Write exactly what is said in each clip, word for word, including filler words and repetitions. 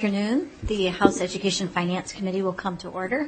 Afternoon. The House Education Finance Committee will come to order.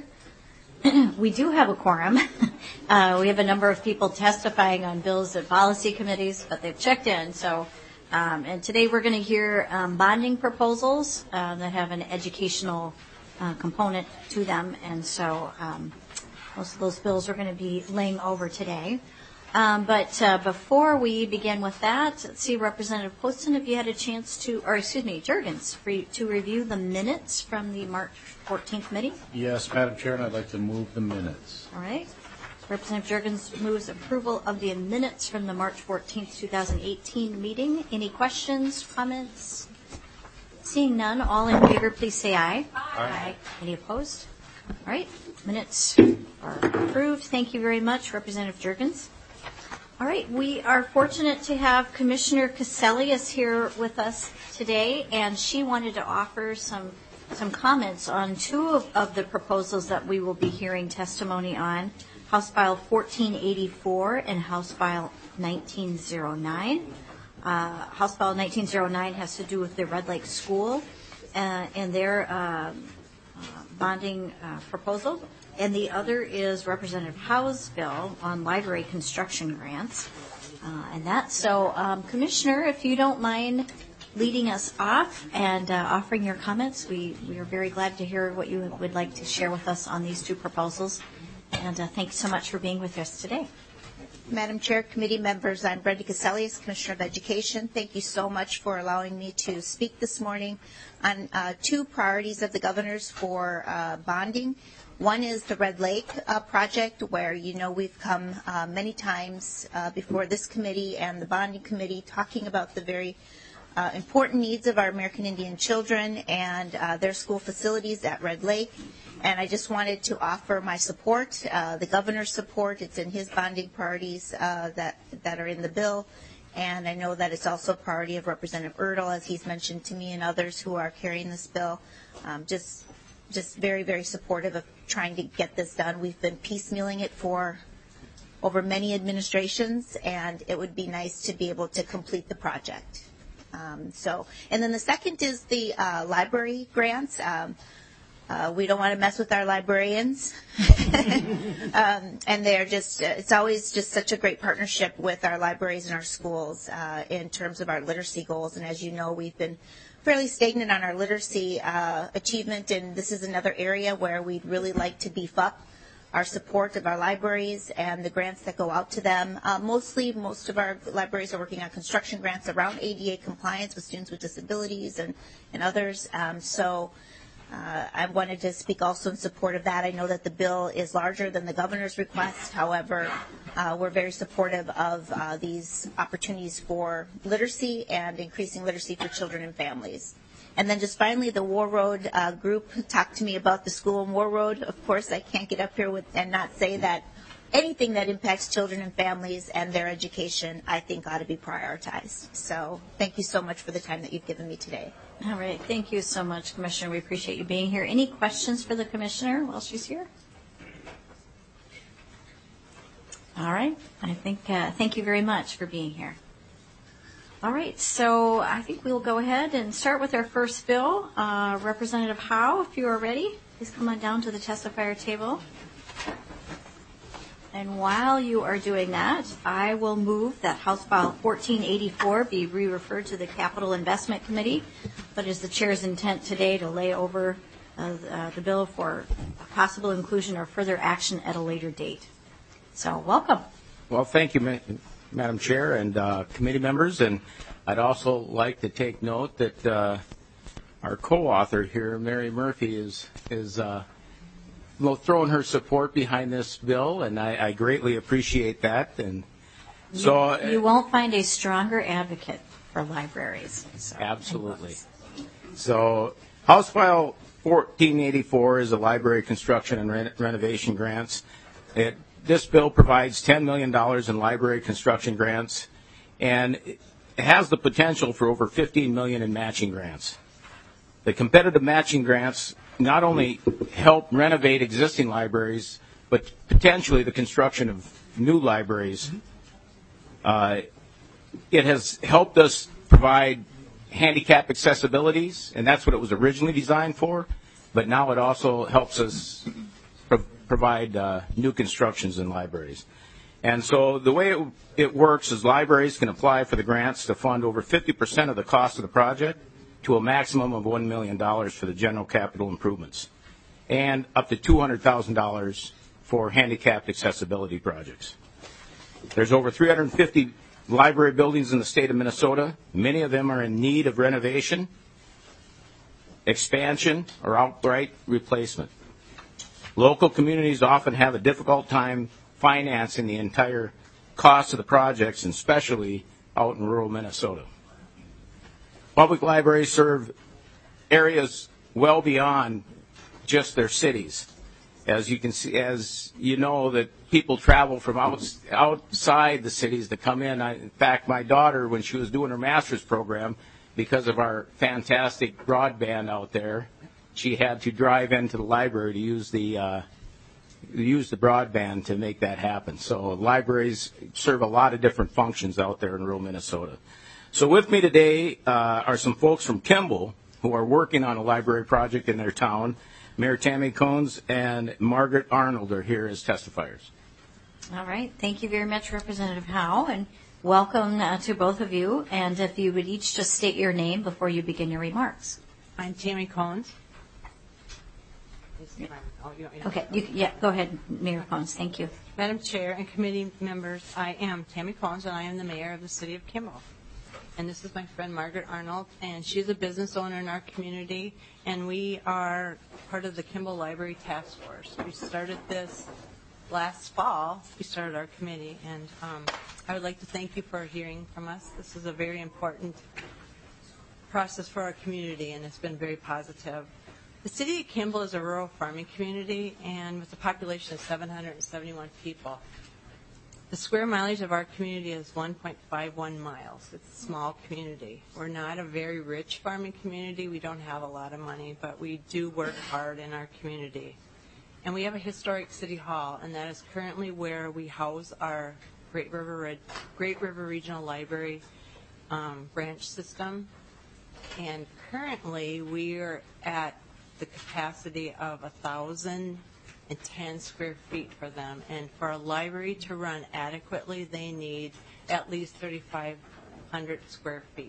We do have a quorum. Uh, we have a number of people testifying on bills at policy committees, but they've checked in. So, um, and today we're going to hear um, bonding proposals uh, that have an educational uh, component to them, and so um, most of those bills are going to be laying over today. Um, but uh, before we begin with that, let's see, Representative Poston, if you had a chance to, or excuse me, Juergens, for you to review the minutes from the March fourteenth committee. Yes, Madam Chair, and I'd like to move the minutes. All right. Representative Juergens moves approval of the minutes from the March fourteenth, twenty eighteen meeting. Any questions, comments? Seeing none, all in favor, please say aye. Aye. Aye. Any opposed? All right. Minutes are approved. Thank you very much, Representative Juergens. All right, we are fortunate to have Commissioner Cassellius here with us today, and she wanted to offer some some comments on two of, of the proposals that we will be hearing testimony on, House File fourteen eighty-four and House File nineteen oh nine. Uh, House File nineteen oh nine has to do with the Red Lake School uh, and their uh, uh, bonding uh, proposal. And the other is Representative Howe's bill on library construction grants. Uh, and that, so um, Commissioner, if you don't mind leading us off and uh, offering your comments, we, we are very glad to hear what you would like to share with us on these two proposals. And uh, thank you so much for being with us today. Madam Chair, committee members, I'm Brenda Cassellius, Commissioner of Education. Thank you so much for allowing me to speak this morning on uh, two priorities of the governor's for uh, bonding. One is the Red Lake uh, project, where you know we've come uh, many times uh, before this committee and the bonding committee talking about the very uh, important needs of our American Indian children and uh, their school facilities at Red Lake. And I just wanted to offer my support, uh, the governor's support. It's in his bonding priorities uh, that, that are in the bill. And I know that it's also a priority of Representative Erdahl, as he's mentioned to me, and others who are carrying this bill. Um, just just very, very supportive of trying to get this done. We've been piecemealing it for over many administrations, and it would be nice to be able to complete the project. Um, so, and then the second is the uh, library grants. Um, uh, we don't want to mess with our librarians. um, and they're just, uh, it's always just such a great partnership with our libraries and our schools uh, in terms of our literacy goals. And as you know, we've been fairly stagnant on our literacy uh, achievement, and this is another area where we'd really like to beef up our support of our libraries and the grants that go out to them. Uh, mostly, most of our libraries are working on construction grants around A D A compliance with students with disabilities and, and others. Um, so uh, I wanted to speak also in support of that. I know that the bill is larger than the governor's request. However, uh, we're very supportive of uh, these opportunities for literacy and increasing literacy for children and families. And then just finally, the War Road uh, group talked to me about the school in War Road. Of course, I can't get up here with and not say that anything that impacts children and families and their education, I think, ought to be prioritized. So thank you so much for the time that you've given me today. All right. Thank you so much, Commissioner. We appreciate you being here. Any questions for the Commissioner while she's here? All right. I think, uh, thank you very much for being here. All right. So I think we'll go ahead and start with our first bill. Uh, Representative Howe, if you are ready, please come on down to the testifier table. And while you are doing that, I will move that House File fourteen eighty-four be re-referred to the Capital Investment Committee, but is the Chair's intent today to lay over uh, uh, the bill for possible inclusion or further action at a later date. So welcome. Well, thank you, Ma- Madam Chair and uh, committee members. And I'd also like to take note that uh, our co-author here, Mary Murphy, is is uh, well, throwing her support behind this bill, and I, I greatly appreciate that. And so you, you won't find a stronger advocate for libraries. So. Absolutely. So House File fourteen eighty-four is a library construction and re- renovation grants. It This bill provides ten million dollars in library construction grants, and it has the potential for over fifteen million dollars in matching grants. The competitive matching grants not only help renovate existing libraries, but potentially the construction of new libraries. Uh, it has helped us provide handicap accessibilities, and that's what it was originally designed for, but now it also helps us pro- provide uh, new constructions in libraries. And so the way it, it works is libraries can apply for the grants to fund over fifty percent of the cost of the project to a maximum of one million dollars for the general capital improvements, and up to two hundred thousand dollars for handicapped accessibility projects. There's over three hundred fifty library buildings in the state of Minnesota. Many of them are in need of renovation, expansion, or outright replacement. Local communities often have a difficult time financing the entire cost of the projects, and especially out in rural Minnesota. Public libraries serve areas well beyond just their cities. As you can see, as you know, that people travel from out, outside the cities to come in. I, in fact, my daughter, when she was doing her master's program, because of our fantastic broadband out there, she had to drive into the library to use the uh, use the broadband to make that happen. So libraries serve a lot of different functions out there in rural Minnesota. So with me today uh, are some folks from Kimball who are working on a library project in their town. Mayor Tammy Cones and Margaret Arnold are here as testifiers. All right. Thank you very much, Representative Howe, and welcome uh, to both of you. And if you would each just state your name before you begin your remarks. I'm Tammy Cones. Okay. You, yeah, go ahead, Mayor Cones. Thank you. Madam Chair and committee members, I am Tammy Cones, and I am the mayor of the city of Kimball. And this is my friend Margaret Arnold, and she's a business owner in our community, and we are part of the Kimball Library Task Force. We started this last fall. We started our committee, and um, I would like to thank you for hearing from us. This is a very important process for our community, and it's been very positive. The city of Kimball is a rural farming community, and with a population of seven hundred seventy-one people. The square mileage of our community is one point five one miles. It's a small community. We're not a very rich farming community. We don't have a lot of money, but we do work hard in our community. And we have a historic city hall, and that is currently where we house our Great River, Great River Regional Library um, branch system. And currently we are at the capacity of one thousand ten square feet for them, and for a library to run adequately, they need at least thirty-five hundred square feet.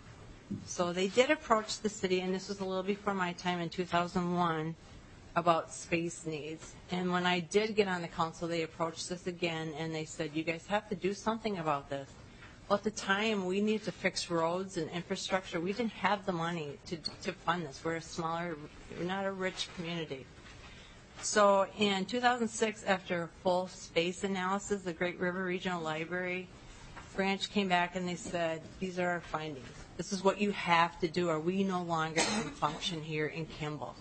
So they did approach the city, and this was a little before my time in two thousand one, about space needs. And when I did get on the council, they approached us again, and they said, you guys have to do something about this. Well, at the time, we needed to fix roads and infrastructure. We didn't have the money to to fund this. We're a smaller, we're not a rich community. So in two thousand six, after a full space analysis, the Great River Regional Library branch came back and they said, these are our findings. This is what you have to do, or we no longer can function here in Kimball.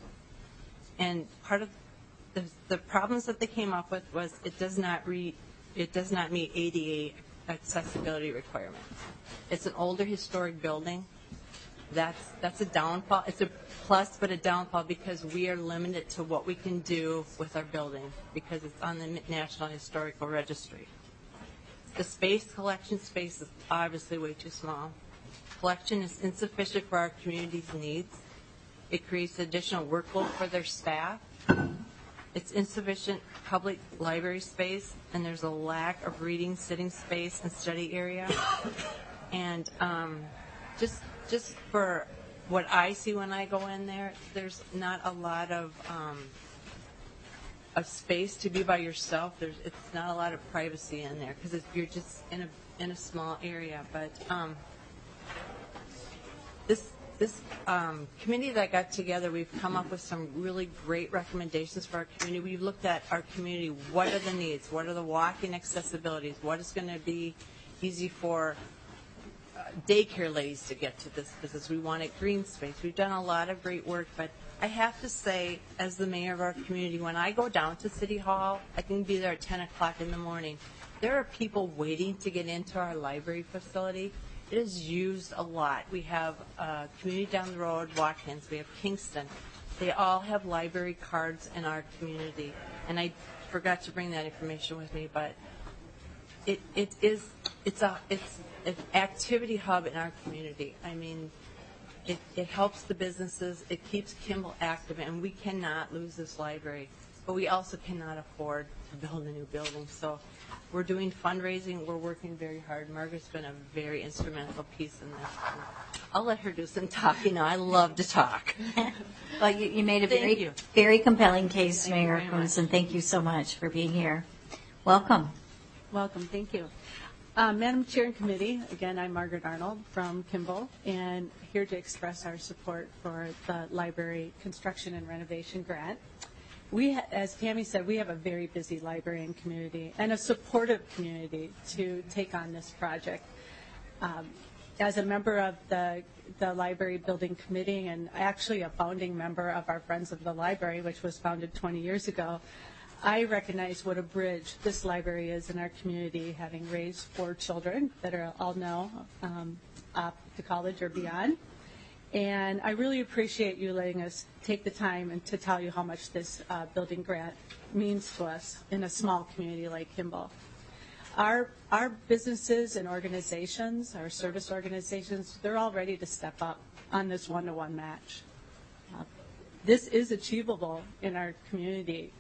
And part of the, the problems that they came up with was it does not re, it does not meet A D A accessibility requirements. It's an older historic building. That's that's a downfall. It's a plus, but a downfall because we are limited to what we can do with our building because it's on the National Historical Registry. The space, collection space, is obviously way too small. Collection is insufficient for our community's needs. It creates additional workload for their staff. It's insufficient public library space, and there's a lack of reading, sitting space, and study area. And um, just just for what I see when I go in there, there's not a lot of um, of space to be by yourself. There's it's not a lot of privacy in there because you're just in a in a small area. But um, this. This um, committee that got together, we've come up with some really great recommendations for our community. We've looked at our community. What are the needs? What are the walking accessibilities? What is going to be easy for uh, daycare ladies to get to this business? We wanted green space. We've done a lot of great work, but I have to say, as the mayor of our community, when I go down to City Hall, I can be there at ten o'clock in the morning. There are people waiting to get into our library facility. It is used a lot. We have a community down the road, Watkins. We have Kingston. They all have library cards in our community. And I forgot to bring that information with me, but it it is it's a it's an activity hub in our community. I mean, It, it helps the businesses. It keeps Kimball active, and we cannot lose this library. But we also cannot afford to build a new building. So we're doing fundraising. We're working very hard. Margaret's been a very instrumental piece in this. I'll let her do some talking now. I love to talk. Well, you, you made a Thank very, you. very compelling case, Thank you Mayor very Kunz, much. and thank you so much for being here. Welcome. Welcome. Thank you. Uh, Madam Chair and Committee, again, I'm Margaret Arnold from Kimball, and here to express our support for the library construction and renovation grant. We, ha- as Tammy said, we have a very busy library and community and a supportive community to take on this project. Um, as a member of the, the library building committee and actually a founding member of our Friends of the Library, which was founded twenty years ago, I recognize what a bridge this library is in our community, having raised four children that are all now um, off to college or beyond. And I really appreciate you letting us take the time and to tell you how much this uh, building grant means to us in a small community like Kimball. Our, our businesses and organizations, our service organizations, they're all ready to step up on this one-to-one match. Uh, this is achievable in our community.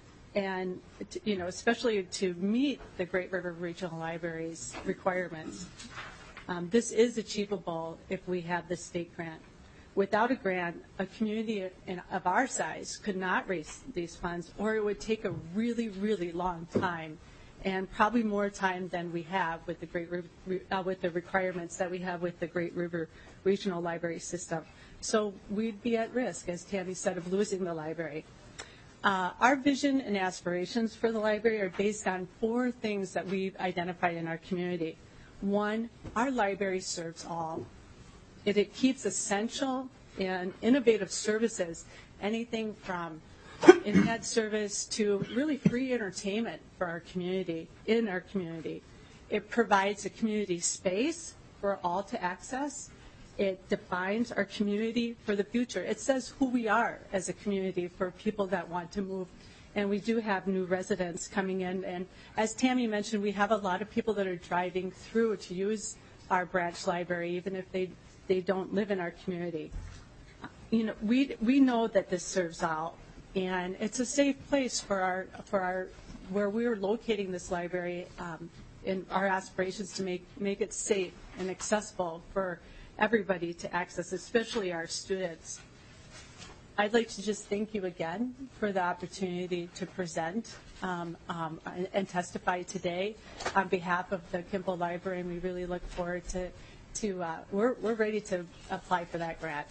And, you know, especially to meet the Great River Regional Library's requirements. Um, this is achievable if we have the state grant. Without a grant, a community in, of our size could not raise these funds, or it would take a really, really long time, and probably more time than we have with the Great River, uh, with the requirements that we have with the Great River Regional Library System. So we'd be at risk, as Tammy said, of losing the library. Uh, our vision and aspirations for the library are based on four things that we've identified in our community. One, our library serves all. It, it keeps essential and innovative services, anything from internet service to really free entertainment for our community, in our community. It provides a community space for all to access. It defines our community for the future. It says who we are as a community for people that want to move. And we do have new residents coming in. And as Tammy mentioned, we have a lot of people that are driving through to use our branch library, even if they, they don't live in our community. You know, we, we know that this serves all. And it's a safe place for our, for our, where we're locating this library, um, in our aspirations to make, make it safe and accessible for everybody to access, especially our students. I'd like to just thank you again for the opportunity to present um, um, and, and testify today on behalf of the Kimball Library, and we really look forward to, to uh, we're, we're ready to apply for that grant.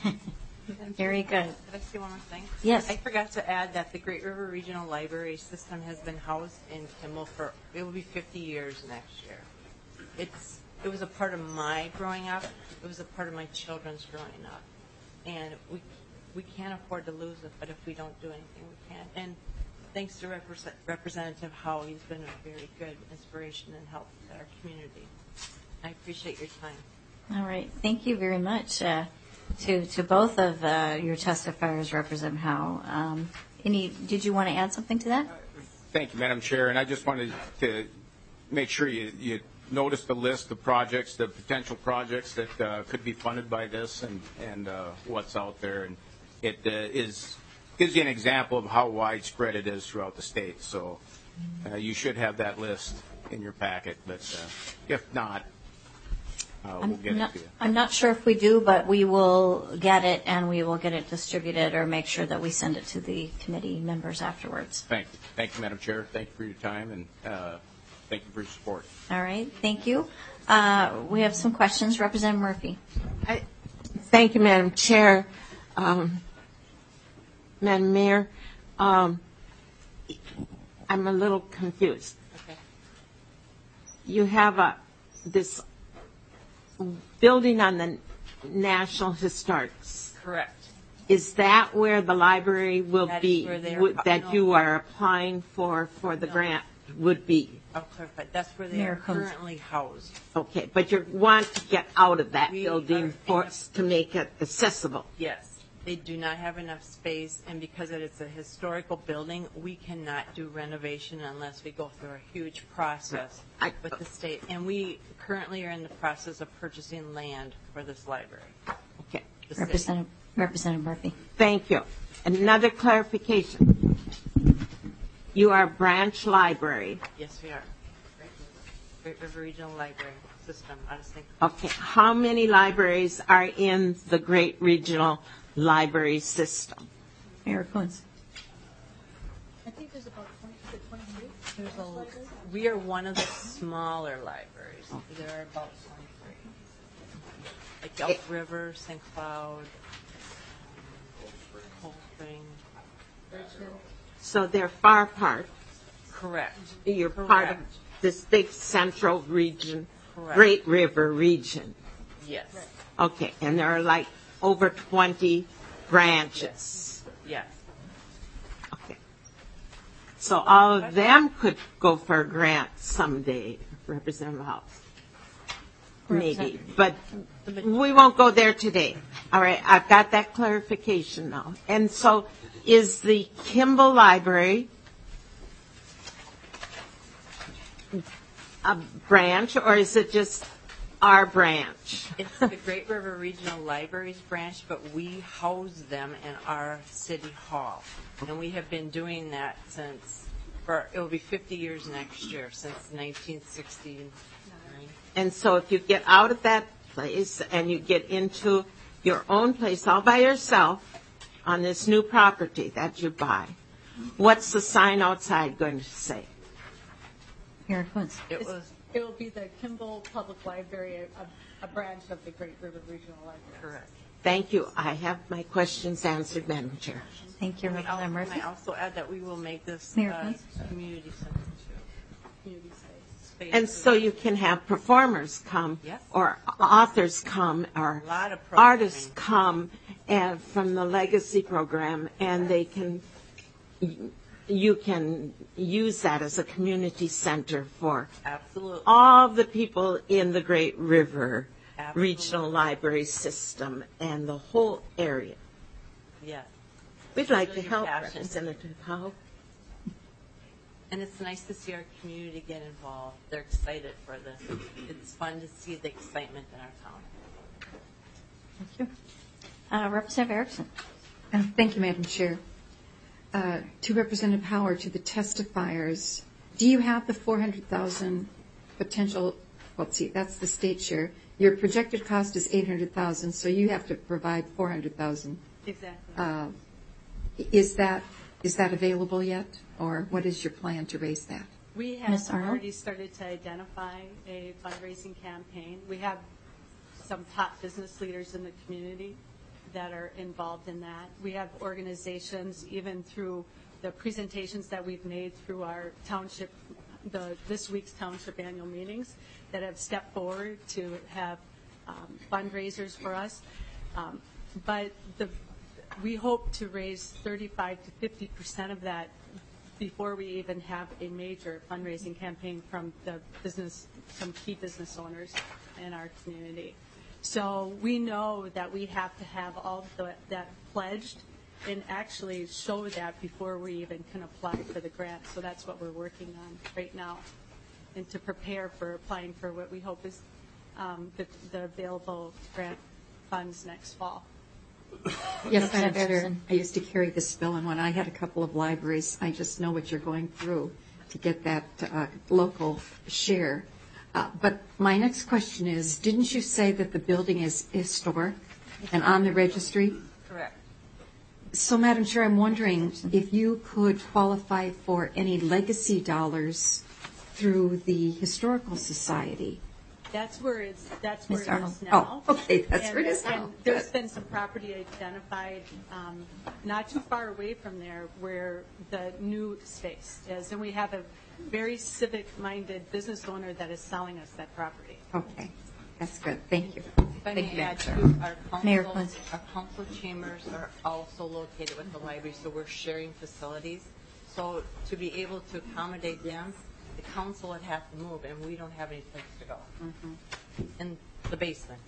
Very good. Did I say one more thing? Yes. I forgot to add that the Great River Regional Library System has been housed in Kimball for, it will be fifty years next year. It's, it was a part of my growing up. It was a part of my children's growing up. And we we can't afford to lose it, but if we don't do anything, we can't. And thanks to Repres- Representative Howe, he's been a very good inspiration and help to our community. I appreciate your time. All right. Thank you very much uh, to to both of uh, your testifiers, Representative Howe. Um, any? Did you want to add something to that? Thank you, Madam Chair. And I just wanted to make sure you, you notice the list of projects, the potential projects that uh, could be funded by this, and, and uh, what's out there. And it uh, is gives you an example of how widespread it is throughout the state. So uh, you should have that list in your packet. But uh, if not, uh, we'll get I'm not, it to you. I'm not sure if we do, but we will get it, and we will get it distributed or make sure that we send it to the committee members afterwards. Thank you. Thank you, Madam Chair. Thank you for your time, and uh, thank you for your support. All right. Thank you. Uh, we have some questions. Representative Murphy. I, thank you, Madam Chair. Um, Madam Mayor, um, I'm a little confused. Okay. You have a this building on the National Historic. Correct. Is that where the library will That is be? where they are- would- that no. you are applying for for the No. grant would be? I'll clarify. That's where they Mayor are Combs. currently housed. Okay, but you want to get out of that We building are for in a- to make it accessible. Yes. They do not have enough space, and because it is a historical building, we cannot do renovation unless we go through a huge process I- with the state. And we currently are in the process of purchasing land for this library. Okay, the city. Representative, Representative Murphy. Thank you. Another clarification. You are a branch library. Yes, we are. Great River Regional Library System out of Saint Okay. How many libraries are in the Great Regional Library System? Mayor Coons. I think there's about twenty-three. There's a, we are one of the smaller libraries. There are about twenty-three. Like Elk River, Saint Cloud, Cold Spring. So they're far apart. Correct. You're Correct. part of this big central region, Correct. Great River region. Yes. Okay. And there are like over twenty branches. Yes. Okay. So all of them could go for a grant someday, Representative House. Maybe. But we won't go there today. All right. I've got that clarification now. And so is the Kimball Library a branch, or is it just our branch? It's the Great River Regional Libraries branch, but we house them in our city hall. And we have been doing that since, for, it will be fifty years next year, since nineteen sixty-nine. And so if you get out of that place and you get into your own place all by yourself on this new property that you buy, what's the sign outside going to say? Mayor Coons. It was, It will be the Kimball Public Library, a, a branch of the Great River Regional Library. correct. Thank you. I have my questions answered, Madam Chair. Thank you, Can we al- Representative can Murphy. I also add that we will make this Mayor, uh, please. community center too. Community space. Space And so you can have performers come, Yes. or authors come, or A lot of programming. artists come and from the legacy program, and they can, you can use that as a community center for Absolutely. all the people in the Great River Absolutely. Regional Library System and the whole area. Yes. We'd like to Really help, passionate. Representative Howe. And it's nice to see our community get involved. They're excited for this. It's fun to see the excitement in our town. Thank you. Uh, Representative Erickson. Uh, Thank you, Madam Chair. Uh, To Representative Howard, to the testifiers, do you have the four hundred thousand potential, well, see, that's the state share. Your projected cost is eight hundred thousand, so you have to provide four hundred thousand. Exactly. Uh, Is that, is that available yet, or what is your plan to raise that? We Miz have Arnold? already started to identify a fundraising campaign. We have some top business leaders in the community that are involved in that. We have organizations, even through the presentations that we've made through our township, the this week's township annual meetings, that have stepped forward to have um, fundraisers for us. Um, but the, we hope to raise thirty-five to fifty percent of that before we even have a major fundraising campaign from the business, some key business owners in our community. So we know that we have to have all the, that pledged and actually show that before we even can apply for the grant. So that's what we're working on right now, and to prepare for applying for what we hope is um, the, the available grant funds next fall. Yes, Madam Representative Chair. Erickson. I used to carry this bill, and when I had a couple of libraries, I just know what you're going through to get that uh, local share. Uh, But my next question is, didn't you say that the building is historic and on the registry? Correct. So, Madam Chair, I'm wondering if you could qualify for any legacy dollars through the Historical Society. That's where it's, that's where Miz it Arnold. is now. Oh, okay, that's And- where it is now. And there's Good. been some property identified um, not too far away from there where the new space is. And we have a very civic-minded business owner that is selling us that property. Okay, that's good. Thank you. If I Thank you, may add, Madam too, our Mayor council, Quince. our council chambers are also located with the library, so we're sharing facilities. So to be able to accommodate them, the council would have to move, and we don't have any place to go. In the basement.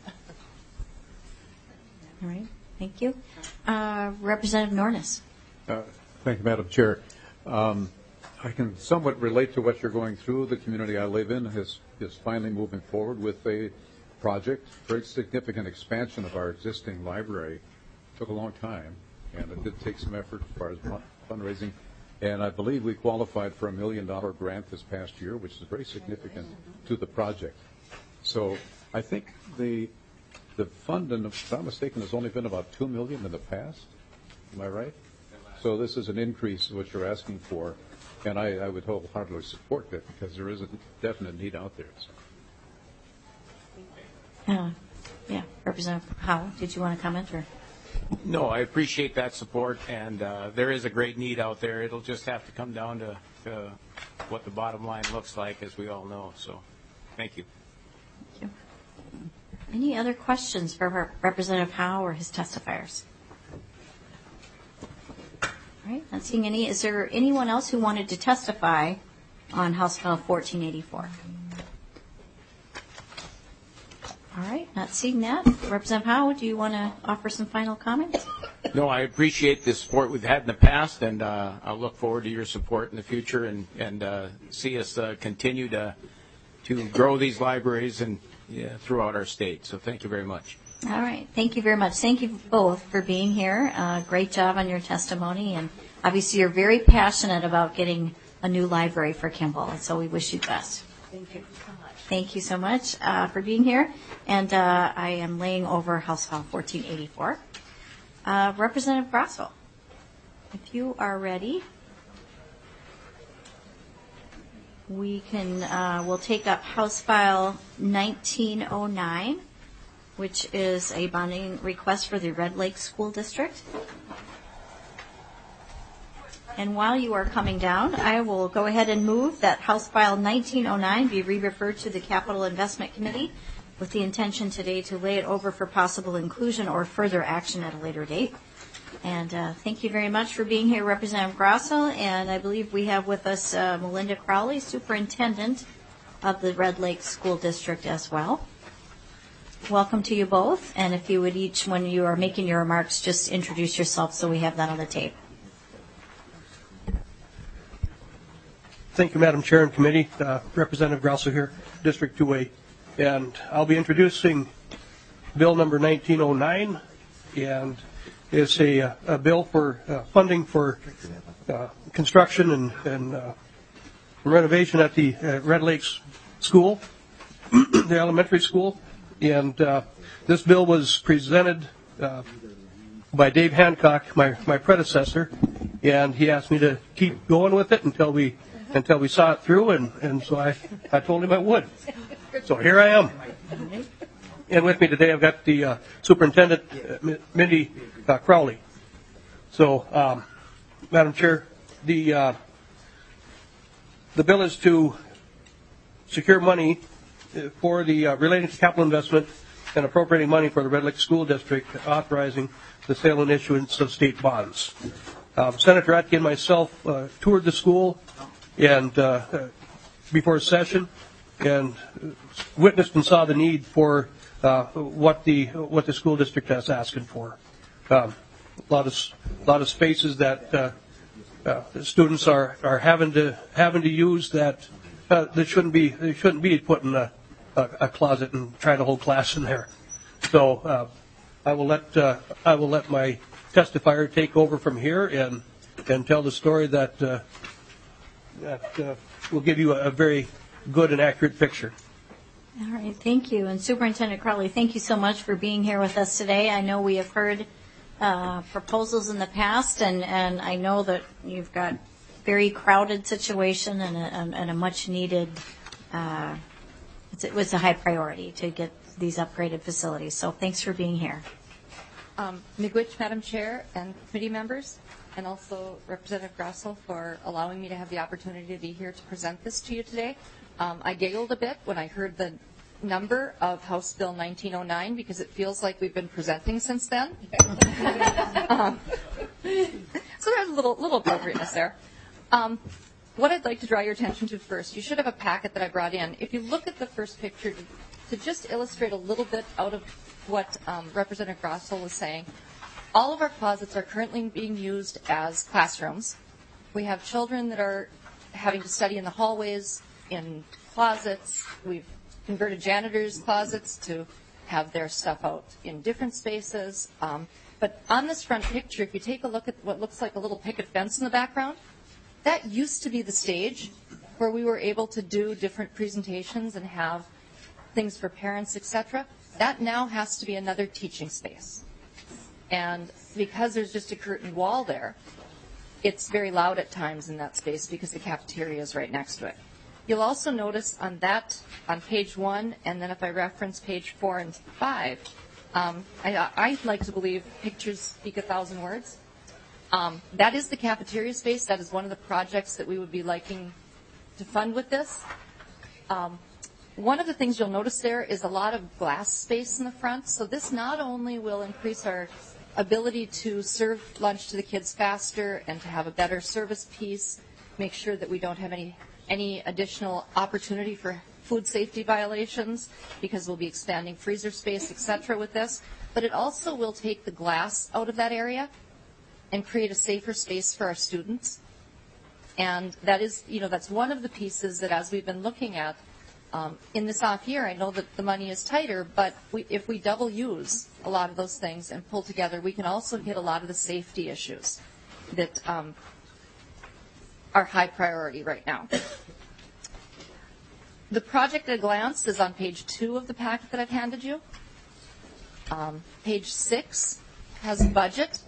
All right, thank you. Uh, Representative Nornis. Uh, Thank you, Madam Chair. Um, I can somewhat relate to what you're going through. The community I live in is, is finally moving forward with a project, very significant expansion of our existing library. Took a long time, and it did take some effort as far as fundraising. And I believe we qualified for a million dollar grant this past year, which is very significant to the project. So I think the the fund, and if I'm not mistaken, has only been about two million in the past. Am I right? So this is an increase which you're asking for, and I, I would wholeheartedly support that because there is a definite need out there. So. Uh, yeah, Representative Howell, did you want to comment or? No, I appreciate that support, and uh, there is a great need out there. It'll just have to come down to, to what the bottom line looks like, as we all know. So, thank you. Thank you. Any other questions for Representative Howe or his testifiers? All right, not seeing any. Is there anyone else who wanted to testify on House Bill fourteen eighty-four? All right, not seeing that. Representative Howe, do you want to offer some final comments? No, I appreciate the support we've had in the past, and uh, I'll look forward to your support in the future and, and uh, see us uh, continue to to grow these libraries and yeah, throughout our state. So thank you very much. All right, thank you very much. Thank you both for being here. Uh, great job on your testimony, and obviously you're very passionate about getting a new library for Kimball, and so we wish you the best. Thank you so much. Thank you so much uh, for being here. And uh, I am laying over House File fourteen eighty-four. Uh, Representative Grosso, if you are ready, we can, uh, we'll take up House File nineteen oh nine, which is a bonding request for the Red Lake School District. And while you are coming down, I will go ahead and move that House File nineteen oh nine be re-referred to the Capital Investment Committee with the intention today to lay it over for possible inclusion or further action at a later date. And uh, thank you very much for being here, Representative Grosso. And I believe we have with us uh, Melinda Crowley, Superintendent of the Red Lake School District as well. Welcome to you both. And if you would each, when you are making your remarks, just introduce yourself so we have that on the tape. Thank you, Madam Chair and Committee. Uh, Representative Grosso here, District two A. And I'll be introducing Bill number nineteen oh nine, and it's a, a bill for uh, funding for uh, construction and, and uh, renovation at the uh, Red Lakes School, the elementary school. And uh, this bill was presented uh, by Dave Hancock, my, my predecessor, and he asked me to keep going with it until we until we saw it through, and, and so I, I told him I would. So here I am. And with me today I've got the uh, Superintendent, uh, Mindy uh, Crowley. So, um, Madam Chair, the, uh, the bill is to secure money for the, uh, relating to capital investment and appropriating money for the Red Lake School District, authorizing the sale and issuance of state bonds. Uh, Senator Atke and myself uh, toured the school and uh, before session, and witnessed and saw the need for uh, what the what the school district is asking for. Um, a lot of a lot of spaces that uh, uh, the students are, are having to having to use that uh, that shouldn't be they shouldn't be put in a, a, a closet and try to hold class in there. So uh, I will let uh, I will let my testifier take over from here and and tell the story that. Uh, that uh, will give you a, a very good and accurate picture. All right, thank you. And Superintendent Crowley, thank you so much for being here with us today. I know we have heard uh, proposals in the past, and, and I know that you've got very crowded situation and a, and a much needed, uh, it's, it was a high priority to get these upgraded facilities. So thanks for being here. Um, Miigwech, Madam Chair, and committee members, and also Representative Grosso for allowing me to have the opportunity to be here to present this to you today. Um, I giggled a bit when I heard the number of House Bill nineteen oh nine because it feels like we've been presenting since then. um, so there's a little, little appropriateness there. Um, what I'd like to draw your attention to first, you should have a packet that I brought in. If you look at the first picture, to, to just illustrate a little bit out of what um, Representative Grosso was saying, all of our closets are currently being used as classrooms. We have children that are having to study in the hallways, in closets. We've converted janitors' closets to have their stuff out in different spaces. Um, but on this front picture, if you take a look at what looks like a little picket fence in the background, that used to be the stage where we were able to do different presentations and have things for parents, et cetera. That now has to be another teaching space. And because there's just a curtain wall there, it's very loud at times in that space because the cafeteria is right next to it. You'll also notice on that, on page one, and then if I reference page four and five, um, I, I like to believe pictures speak a thousand words. Um, that is the cafeteria space. That is one of the projects that we would be liking to fund with this. Um, one of the things you'll notice there is a lot of glass space in the front. So this not only will increase our ability to serve lunch to the kids faster and to have a better service piece, make sure that we don't have any any additional opportunity for food safety violations because we'll be expanding freezer space, et cetera, with this, but it also will take the glass out of that area and create a safer space for our students. And that is, you know, that's one of the pieces that as we've been looking at um, in this off year, I know that the money is tighter, but we, if we double use a lot of those things and pull together, we can also hit a lot of the safety issues that um, are high priority right now. The project at a glance is on page two of the packet that I've handed you. Um, page six has budget.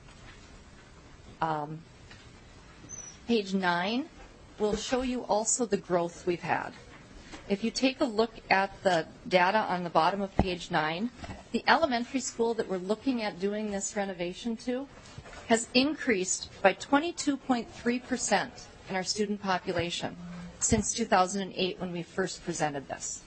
Um, page nine will show you also the growth we've had. If you take a look at the data on the bottom of page nine, the elementary school that we're looking at doing this renovation to has increased by twenty-two point three percent in our student population since two thousand eight when we first presented this.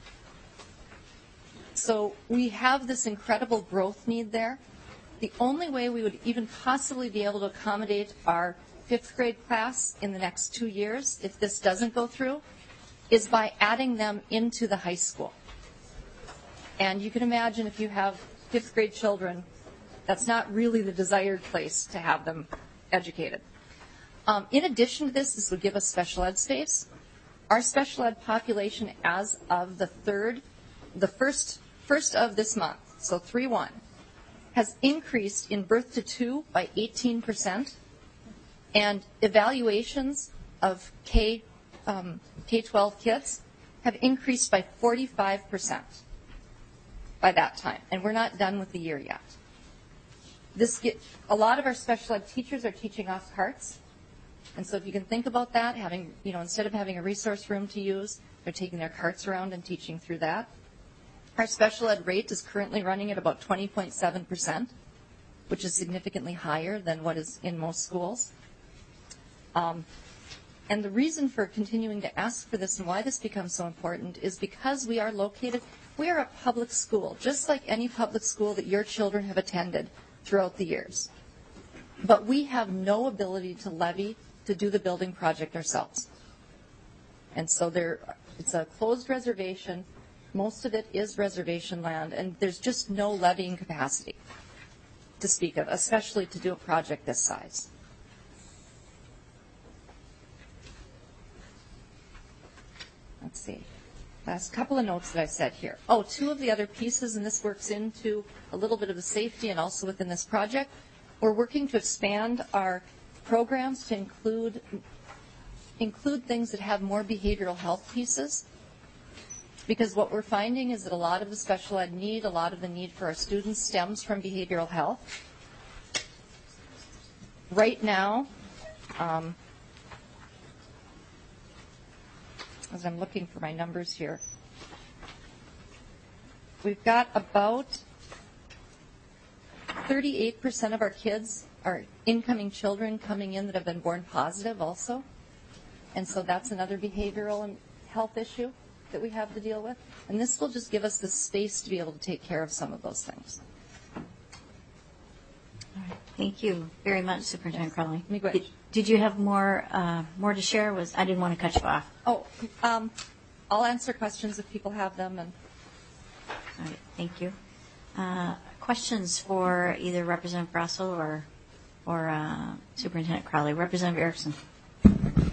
So we have this incredible growth need there. The only way we would even possibly be able to accommodate our fifth grade class in the next two years, if this doesn't go through, is by adding them into the high school. And you can imagine if you have fifth grade children, that's not really the desired place to have them educated. Um, in addition to this, this would give us special ed space. Our special ed population as of the third, the first, first of this month, so three one, has increased in birth to two by eighteen percent, and evaluations of K, um, K twelve kids have increased by forty-five percent by that time, and we're not done with the year yet. This get, a lot of our special ed teachers are teaching off carts, and so if you can think about that, having, you know, instead of having a resource room to use, they're taking their carts around and teaching through that. Our special ed rate is currently running at about twenty point seven percent, which is significantly higher than what is in most schools. Um, and the reason for continuing to ask for this and why this becomes so important is because we are located, we are a public school, just like any public school that your children have attended throughout the years. But we have no ability to levy to do the building project ourselves. And so there, it's a closed reservation. Most of it is reservation land, and there's just no levying capacity to speak of, especially to do a project this size. Let's see. Last couple of notes that I said here. Oh, two of the other pieces, and this works into a little bit of the safety and also within this project. We're working to expand our programs to include include things that have more behavioral health pieces. Because what we're finding is that a lot of the special ed need, a lot of the need for our students stems from behavioral health. Right now, um, as I'm looking for my numbers here, we've got about thirty-eight percent of our kids are incoming children coming in that have been born positive also. And so that's another behavioral and health issue that we have to deal with. And this will just give us the space to be able to take care of some of those things. All right. Thank you very much, Superintendent Crowley. Miigwech. Did, did you have more uh, more to share? Was I didn't want to cut you off. Oh, um, I'll answer questions if people have them. And all right. Thank you. Uh, questions for either Representative Grosso or or uh, Superintendent Crowley. Representative Erickson.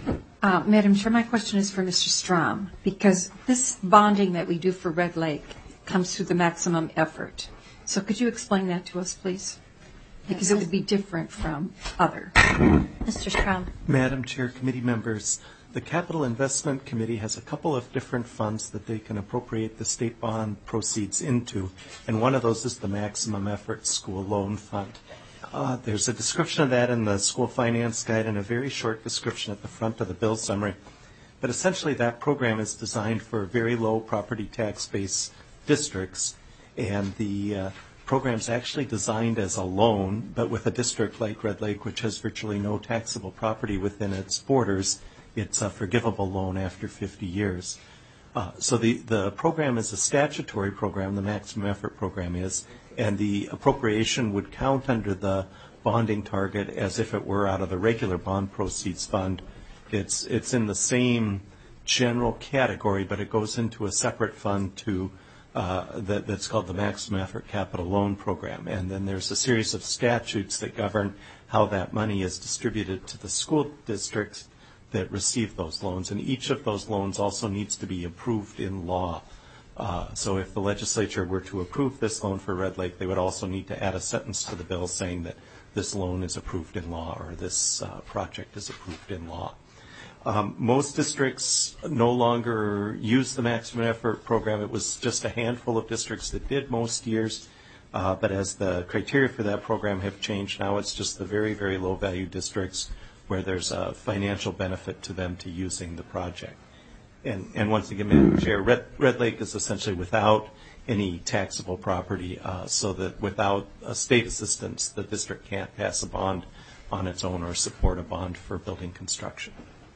Uh, Madam Chair, my question is for Mister Strom, because this bonding that we do for Red Lake comes through the maximum effort. So could you explain that to us, please? Because it would be different from other. Mister Strom. Madam Chair, committee members, the Capital Investment Committee has a couple of different funds that they can appropriate the state bond proceeds into, and one of those is the Maximum Effort School Loan Fund. Uh, there's a description of that in the school finance guide and a very short description at the front of the bill summary. But essentially that program is designed for very low property tax base districts, and the uh, program's actually designed as a loan, but with a district like Red Lake, which has virtually no taxable property within its borders, it's a forgivable loan after fifty years. Uh, so the, the program is a statutory program, the maximum effort program is, and the appropriation would count under the bonding target as if it were out of the regular bond proceeds fund. It's, it's in the same general category, but it goes into a separate fund to uh, that, that's called the Maximum Effort Capital Loan Program. And then there's a series of statutes that govern how that money is distributed to the school districts that receive those loans, and each of those loans also needs to be approved in law. Uh, so if the legislature were to approve this loan for Red Lake, they would also need to add a sentence to the bill saying that this loan is approved in law or this uh, project is approved in law. Um, most districts no longer use the maximum effort program. It was just a handful of districts that did most years, uh, but as the criteria for that program have changed, now it's just the very, very low value districts where there's a financial benefit to them to using the project. And, and once again, Madam Chair, Red, Red Lake is essentially without any taxable property, uh, so that without a state assistance, the district can't pass a bond on its own or support a bond for building construction.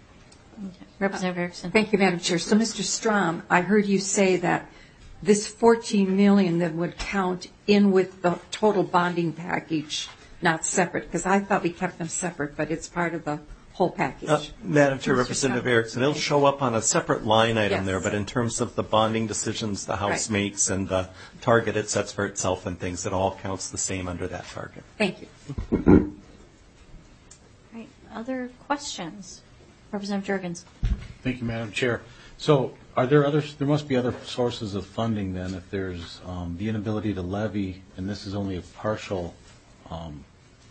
Okay. Representative Erickson. Thank you, Madam Chair. So, Mister Strom, I heard you say that this fourteen million dollars then would count in with the total bonding package, not separate, because I thought we kept them separate, but it's part of the whole package. Uh, Madam Chair, Representative Erickson, it'll show up on a separate line item yes. there, but in terms of the bonding decisions the House right. makes and the target it sets for itself and things, it all counts the same under that target. Thank you. All right. Other questions? Representative Jurgens. Thank you, Madam Chair. So are there other, there must be other sources of funding then if there's um, the inability to levy, and this is only a partial, um,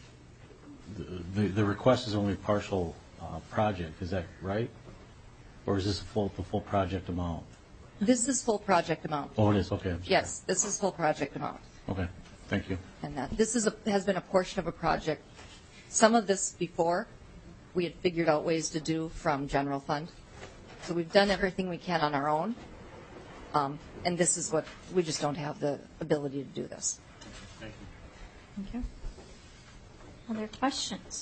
the, the request is only a partial uh, project, is that right? Or is this a full, the full project amount? This is full project amount. Oh, it is, okay. I'm sorry. Yes, this is full project amount. Okay, thank you. And that this is a, has been a portion of a project. Some of this before we had figured out ways to do from general fund. So we've done everything we can on our own. Um, and this is what, we just don't have the ability to do this. Thank you. Thank you. Other questions?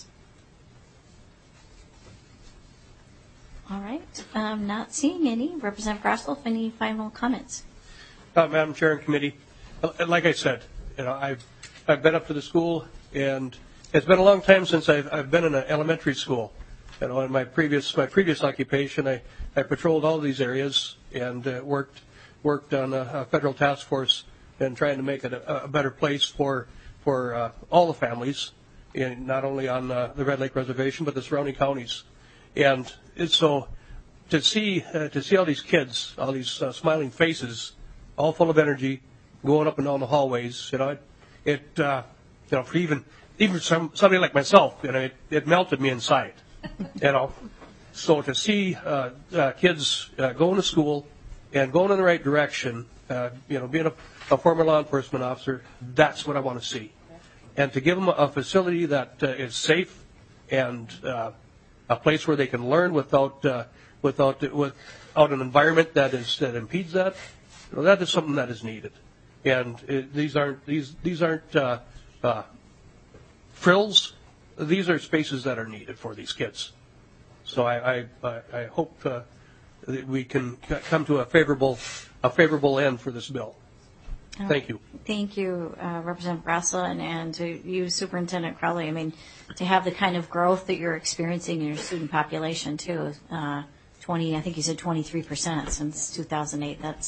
All right. Um, not seeing any. Representative Grassloff, any final comments? Uh, Madam Chair and committee, uh, like I said, you know, I've I've been up to the school, and it's been a long time since I've I've been in an elementary school. You know, in my previous my previous occupation, I, I patrolled all these areas and uh, worked worked on a, a federal task force and trying to make it a, a better place for for uh, all the families, in, not only on uh, the Red Lake Reservation but the surrounding counties. And it's so to see uh, to see all these kids, all these uh, smiling faces, all full of energy, going up and down the hallways. You know, it, it uh, you know, for even even some somebody like myself, you know, it, it melted me inside. You know, so to see uh, uh, kids uh, going to school and going in the right direction, uh, you know, being a, a former law enforcement officer, that's what I want to see. And to give them a facility that uh, is safe and uh, a place where they can learn without uh, without without an environment that is that impedes that, you know, that is something that is needed. And it, these aren't these these aren't uh, uh, frills. These are spaces that are needed for these kids. So I, I, I hope uh, that we can come to a favorable a favorable end for this bill. Oh, Thank you. Thank you, uh, Representative Grassloff, and, and to you, Superintendent Crowley. I mean, to have the kind of growth that you're experiencing in your student population too, uh, twenty, I think you said twenty-three percent since two thousand eight. That's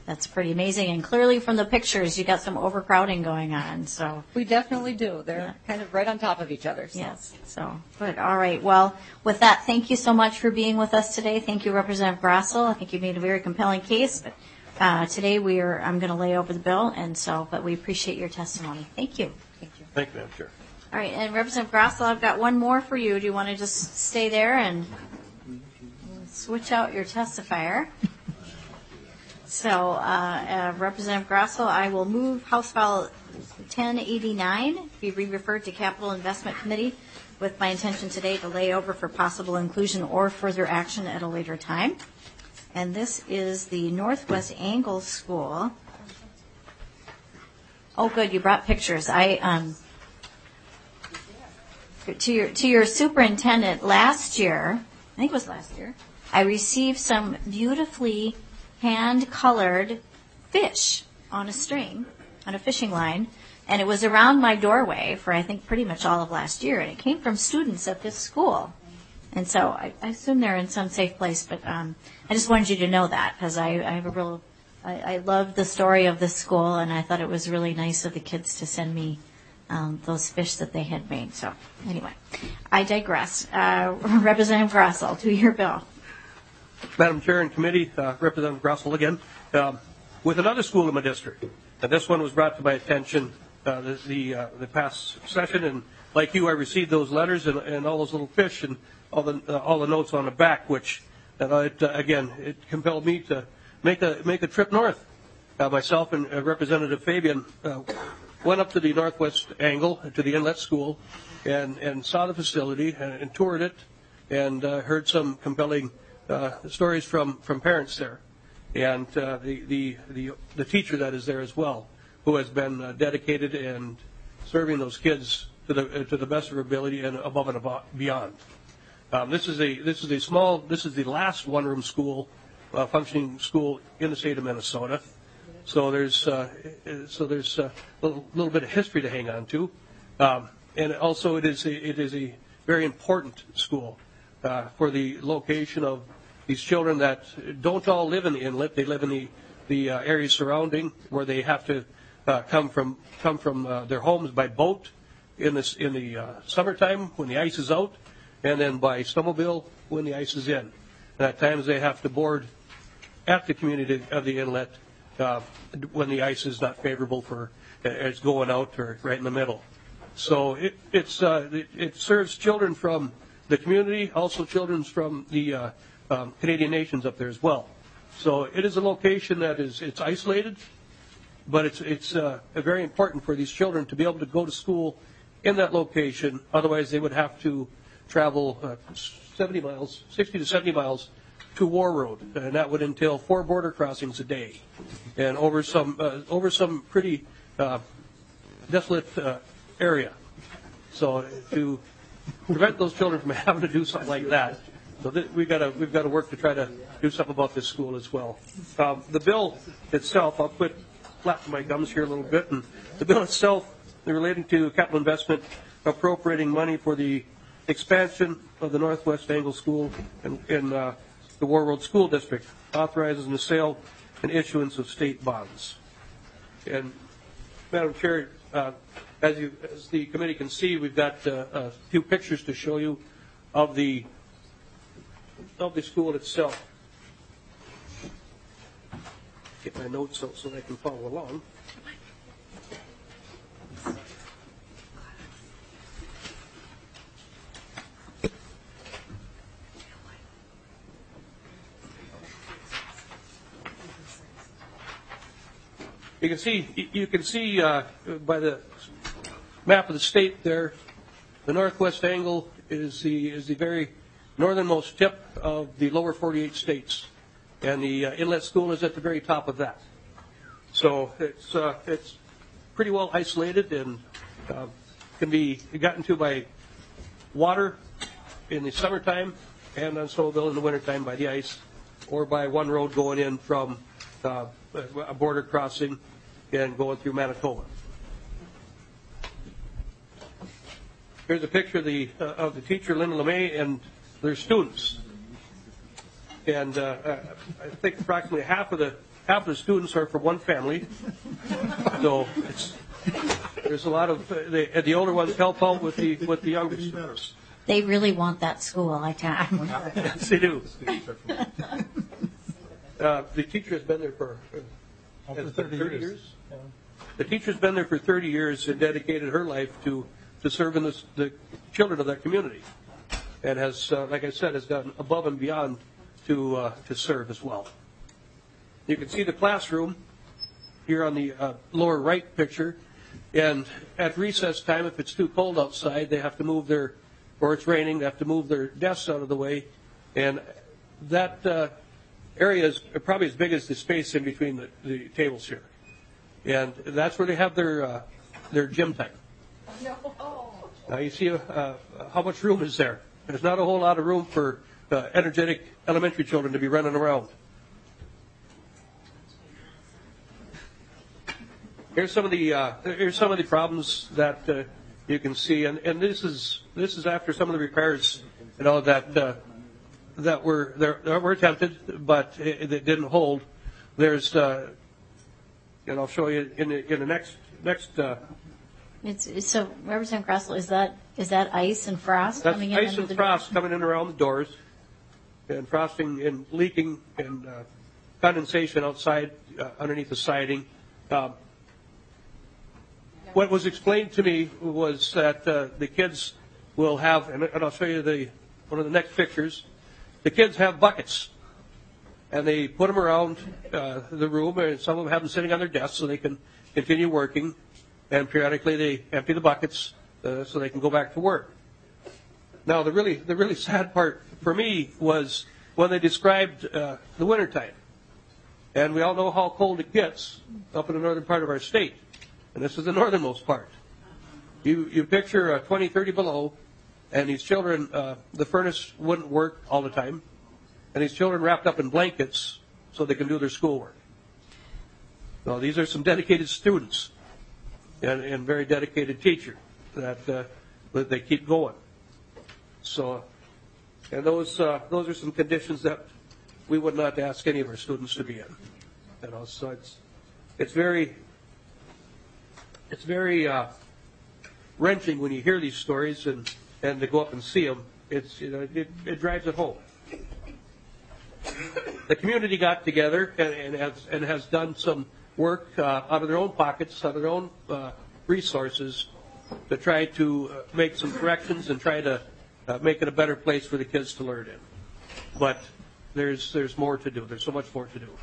that's pretty amazing. And clearly from the pictures, you got some overcrowding going on. So We definitely do. They're Yeah. kind of right on top of each other. So. yes, so good. All right. Well, with that, thank you so much for being with us today. Thank you, Representative Grassel. I think you made a very compelling case. But uh, today we are I'm going to lay over the bill, and so but we appreciate your testimony. Thank you. Thank you. Thank you, Madam Chair. All right, and Representative Grassel, I've got one more for you. Do you want to just stay there and switch out your testifier? So, uh, uh, Representative Grassel, I will move House File ten eighty-nine, be re-referred to Capital Investment Committee with my intention today to lay over for possible inclusion or further action at a later time. And this is the Northwest Angle School. Oh, good, you brought pictures. I, um, to your, to your superintendent, last year, I think it was last year, I received some beautifully hand-colored fish on a string, on a fishing line, and it was around my doorway for, I think, pretty much all of last year, and it came from students at this school. And so I, I assume they're in some safe place, but um, I just wanted you to know that, because I, I have a real, I, I love the story of this school, and I thought it was really nice of the kids to send me um, those fish that they had made. So anyway, I digress. Uh, Representative Grassel, to your bill. Madam Chair and Committee, uh, Representative Grassel again, um, with another school in my district. And this one was brought to my attention uh, the the, uh, the past session, and like you, I received those letters and, and all those little fish and all the uh, all the notes on the back, which uh, it, uh, again it compelled me to make a make a trip north. Uh, myself and uh, Representative Fabian uh, went up to the Northwest Angle to the Inlet School and and saw the facility and, and toured it and uh, heard some compelling Uh, stories from, from parents there, and uh, the, the the the teacher that is there as well, who has been uh, dedicated and serving those kids to the uh, to the best of her ability and above and above, beyond. Um, this is a this is a small this is the last one room school, uh, functioning school in the state of Minnesota. So there's uh, so there's a little, little bit of history to hang on to, um, and also it is a, it is a very important school uh, for the location of these children that don't all live in the inlet. They live in the the uh, area surrounding, where they have to uh, come from come from uh, their homes by boat in this in the uh, summertime when the ice is out, and then by snowmobile when the ice is in. And at times they have to board at the community of the inlet uh, when the ice is not favorable for uh, it's going out or right in the middle. So it it's uh, it, it serves children from the community, also children from the uh, um, Canadian nations up there as well. So it is a location that is it's isolated, but it's it's uh, very important for these children to be able to go to school in that location. Otherwise, they would have to travel uh, seventy miles, sixty to seventy miles to War Road, and that would entail four border crossings a day, and over some uh, over some pretty uh, desolate uh, area. So to prevent those children from having to do something like that, so th- we got to we've got to work to try to do something about this school as well. Um, the bill itself, I'll quit flapping my gums here a little bit, and the bill itself relating to capital investment, appropriating money for the expansion of the Northwest Angle School in, in uh, the War Road School District, authorizes the sale and issuance of state bonds. And Madam Chair, uh, as, you, as the committee can see, we've got uh, a few pictures to show you of the of the school itself. Get my notes so, so they can follow along. You can see, you can see uh, by the map of the state there, the Northwest Angle is the is the very northernmost tip of the lower forty-eight states, and the uh, inlet school is at the very top of that. So it's uh, it's pretty well isolated and uh, can be gotten to by water in the summertime and on snowmobile in the wintertime by the ice, or by one road going in from uh, a border crossing and going through Manitoba. Here's a picture of the uh, of the teacher, Linda LeMay, and their students. And uh, I think approximately half of the half the students are from one family, so it's, there's a lot of uh, the, the older ones help out with the with the younger students. They really want that school, I tell you. Yes, they do. Uh, the teacher has been there for uh, Over thirty, thirty years. years. Yeah. The teacher's been there for thirty years and dedicated her life to to serving the, the children of that community, and has, uh, like I said, has gone above and beyond to uh, to serve as well. You can see the classroom here on the uh, lower right picture, and at recess time, if it's too cold outside, they have to move their, or it's raining, they have to move their desks out of the way, and that uh, area is probably as big as the space in between the, the tables here, and that's where they have their uh, their gym time. Now you see uh, how much room is there. There's not a whole lot of room for uh, energetic elementary children to be running around. Here's some of the uh, here's some of the problems that uh, you can see, and, and this is this is after some of the repairs, you know, that uh, that were there, that were attempted, but it, it didn't hold. There's, uh, and I'll show you in the in the next next. Uh, It's, it's so, Representative Grassel, is that is that ice and frost That's coming in? ice under and the frost coming in around the doors, and frosting and leaking and uh, condensation outside uh, underneath the siding. Um, what was explained to me was that uh, the kids will have, and, and I'll show you the one of the next pictures. The kids have buckets, and they put them around uh, the room, and some of them have them sitting on their desks so they can continue working. And periodically they empty the buckets uh, so they can go back to work. Now the really the really sad part for me was when they described uh, the wintertime. And we all know how cold it gets up in the northern part of our state. And this is the northernmost part. You you picture uh, twenty, thirty below, and these children, uh, the furnace wouldn't work all the time. And these children wrapped up in blankets so they can do their schoolwork. Now these are some dedicated students. And, and very dedicated teacher that uh, that they keep going. So, and those uh, those are some conditions that we would not ask any of our students to be in. You know, so it's it's very it's very uh, wrenching when you hear these stories and, and to go up and see them. It's you know it, it drives it home. The community got together and, and has and has done some work uh, out of their own pockets, out of their own uh, resources, to try to uh, make some corrections and try to uh, make it a better place for the kids to learn in. But there's there's more to do. There's so much more to do.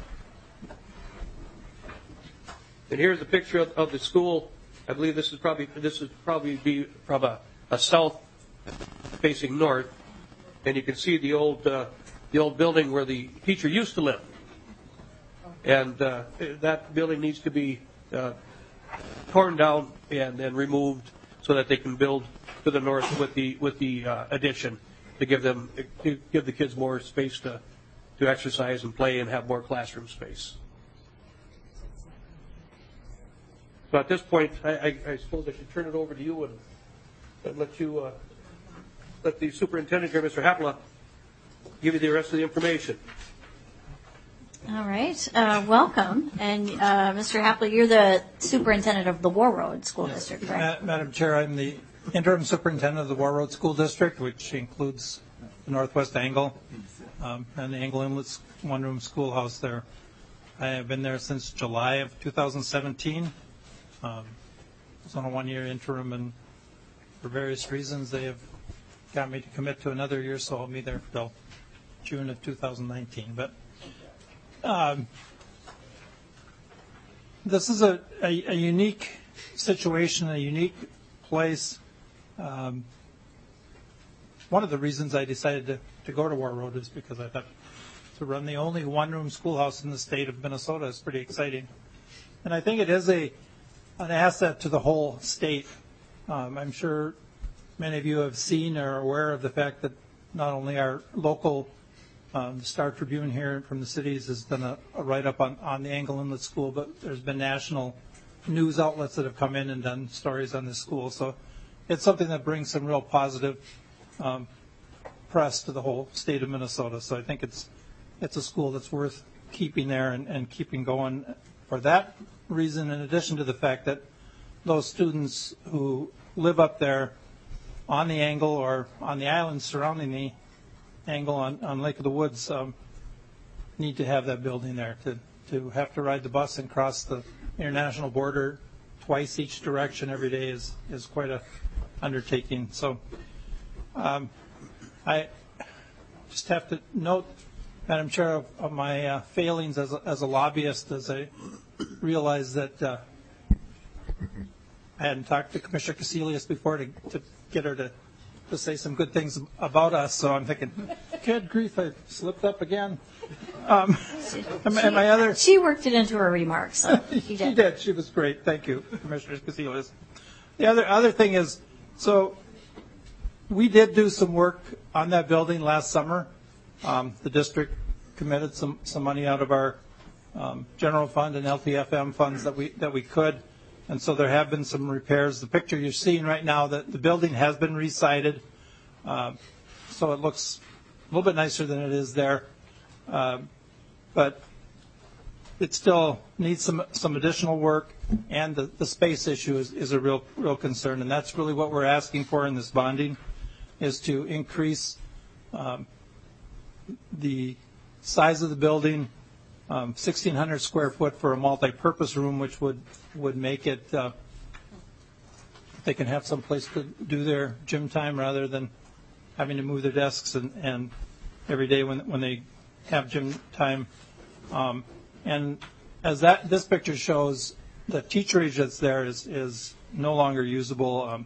And here's a picture of, of the school. I believe this is probably this is probably be from a, a south facing north, and you can see the old uh, the old building where the teacher used to live. And uh, that building needs to be uh, torn down and then removed so that they can build to the north with the with the uh, addition to give them to give the kids more space to to exercise and play and have more classroom space. So at this point, I, I, I suppose I should turn it over to you and, and let you uh, let the superintendent here, Mister Hapla, give you the rest of the information. All right. Uh, welcome. And uh, Mister Hapler, you're the superintendent of the Warroad School District, correct? Ma- Madam Chair, I'm the interim superintendent of the Warroad School District, which includes the Northwest Angle um, and the Angle Inlet one-room schoolhouse there. I have been there since July of two thousand seventeen. Um, I was on a one-year interim, and for various reasons, they have got me to commit to another year, so I'll be there till June of two thousand nineteen. But Um, this is a, a, a unique situation, a unique place. Um, one of the reasons I decided to, to go to Warroad is because I thought to run the only one-room schoolhouse in the state of Minnesota is pretty exciting. And I think it is a an asset to the whole state. Um, I'm sure many of you have seen or are aware of the fact that not only our local Um, the Star Tribune here from the cities has done a, a write-up on, on the Angle Inlet School, but there's been national news outlets that have come in and done stories on this school. So it's something that brings some real positive um, press to the whole state of Minnesota. So I think it's it's a school that's worth keeping there and, and keeping going for that reason, in addition to the fact that those students who live up there on the angle or on the islands surrounding the angle on, on Lake of the Woods um, need to have that building there. To, to have to ride the bus and cross the international border twice each direction every day is, is quite a undertaking. So um, I just have to note, Madam Chair, of, of my uh, failings as a, as a lobbyist, as I realize that uh, I hadn't talked to Commissioner Casilius before to, to get her to, to say some good things about us. So I'm thinking, good grief, I slipped up again. Um, and, my, and my other, she worked it into her remarks. So she, did. she did. She was great. Thank you, Commissioner Casilius. The other other thing is, so we did do some work on that building last summer. Um, the district committed some, some money out of our um, general fund and L T F M funds that we that we could, and so there have been some repairs. The picture you're seeing right now, that the building has been re-sided, uh, so it looks a little bit nicer than it is there, uh, but it still needs some some additional work, and the, the space issue is, is a real real concern, and that's really what we're asking for in this bonding, is to increase um, the size of the building, um, sixteen hundred square foot for a multi-purpose room, which would, would make it, uh, they can have some place to do their gym time rather than having to move their desks and, and every day when, when they have gym time. Um, and as that, this picture shows, the teacherage that's there is, is no longer usable. Um,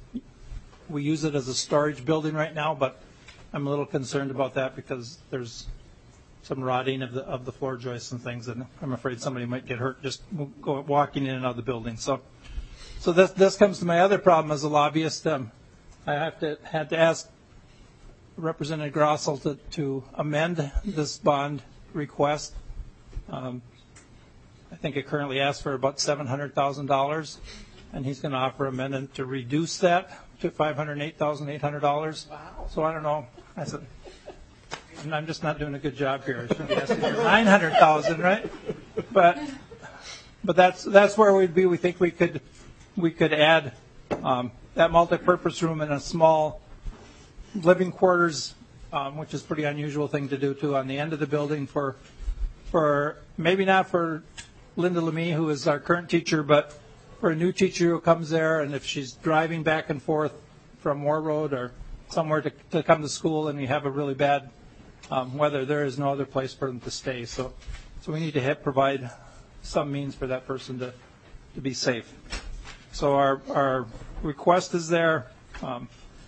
we use it as a storage building right now, but I'm a little concerned about that because there's some rotting of the of the floor joists and things, and I'm afraid somebody might get hurt just go, walking in and out of the building. So, so this this comes to my other problem as a lobbyist. Um, I have to had to ask Representative Grossel to, to amend this bond request. Um, I think it currently asks for about seven hundred thousand dollars, and he's going to offer an amendment to reduce that to five hundred eight thousand eight hundred dollars. Wow. So I don't know. I said, I'm just not doing a good job here. I should be asking for nine hundred thousand dollars, right? But but that's that's where we'd be. We think we could we could add um, that multi-purpose room in a small living quarters, um, which is a pretty unusual thing to do too, on the end of the building for for maybe not for Linda Lemie, who is our current teacher, but for a new teacher who comes there, and if she's driving back and forth from Moore Road or somewhere to, to come to school and we have a really bad um, weather, there is no other place for them to stay. So so we need to have, provide some means for that person to, to be safe. So our, our request is there. Um,